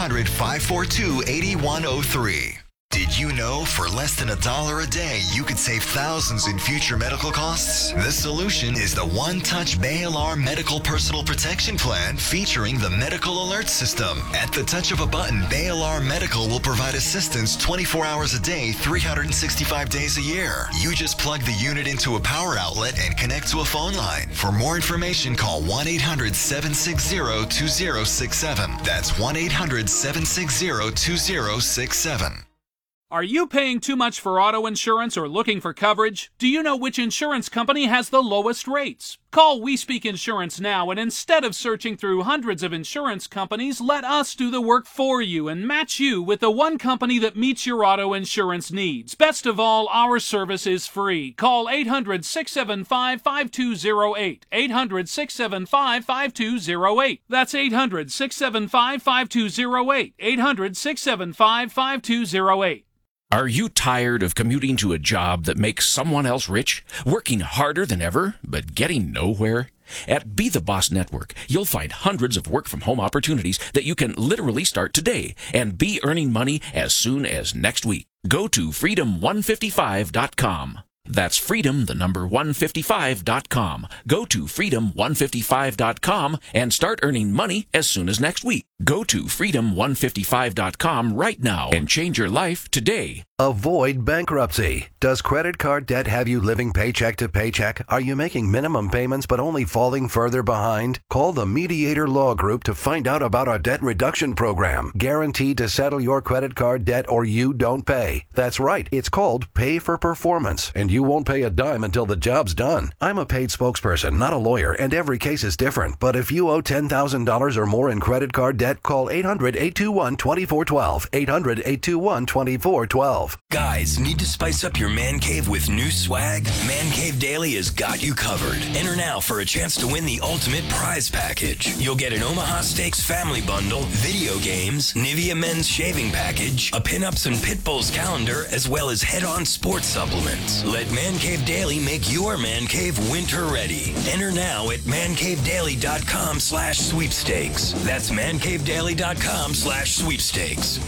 1-800-542-8103. Did you know for less than $1 a day, you could save thousands in future medical costs? The solution is the One Touch Bay Alarm Medical Personal Protection Plan featuring the Medical Alert System. At the touch of a button, Bay Alarm Medical will provide assistance 24 hours a day, 365 days a year. You just plug the unit into a power outlet and connect to a phone line. For more information, call 1-800-760-2067. That's 1-800-760-2067. Are you paying too much for auto insurance or looking for coverage? Do you know which insurance company has the lowest rates? Call We Speak Insurance now, and instead of searching through hundreds of insurance companies, let us do the work for you and match you with the one company that meets your auto insurance needs. Best of all, our service is free. Call 800-675-5208. 800-675-5208. That's 800-675-5208. 800-675-5208. Are you tired of commuting to a job that makes someone else rich, working harder than ever, but getting nowhere? At Be the Boss Network, you'll find hundreds of work-from-home opportunities that you can literally start today and be earning money as soon as next week. Go to freedom155.com. That's freedom, the number 155.com. Go to freedom155.com and start earning money as soon as next week. Go to freedom155.com right now and change your life today. Avoid bankruptcy. Does credit card debt have you living paycheck to paycheck? Are you making minimum payments but only falling further behind? Call the Mediator Law Group to find out about our debt reduction program. Guaranteed to settle your credit card debt or you don't pay. That's right. It's called Pay for Performance, and you won't pay a dime until the job's done. I'm a paid spokesperson, not a lawyer, and every case is different. But if you owe $10,000 or more in credit card debt, call 800-821-2412. 800-821-2412. Guys, need to spice up your man cave with new swag? Man Cave Daily has got you covered. Enter now for a chance to win the ultimate prize package. You'll get an Omaha Steaks family bundle, video games, Nivea men's shaving package, a Pinups and Pitbulls calendar, as well as head-on sports supplements. Let Man Cave Daily make your man cave winter ready. Enter now at mancavedaily.com/sweepstakes. That's mancavedaily.com/sweepstakes.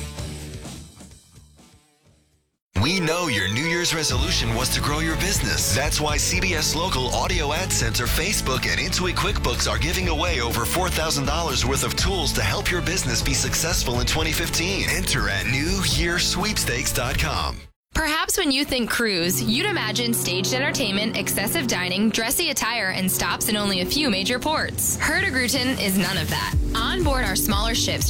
We know your New Year's resolution was to grow your business. That's why CBS Local Audio Ad Center, Facebook, and Intuit QuickBooks are giving away over $4,000 worth of tools to help your business be successful in 2015. Enter at newyearsweepstakes.com. Perhaps when you think cruise, you'd imagine staged entertainment, excessive dining, dressy attire, and stops in only a few major ports. Hurtigruten is none of that. On board our smaller ships,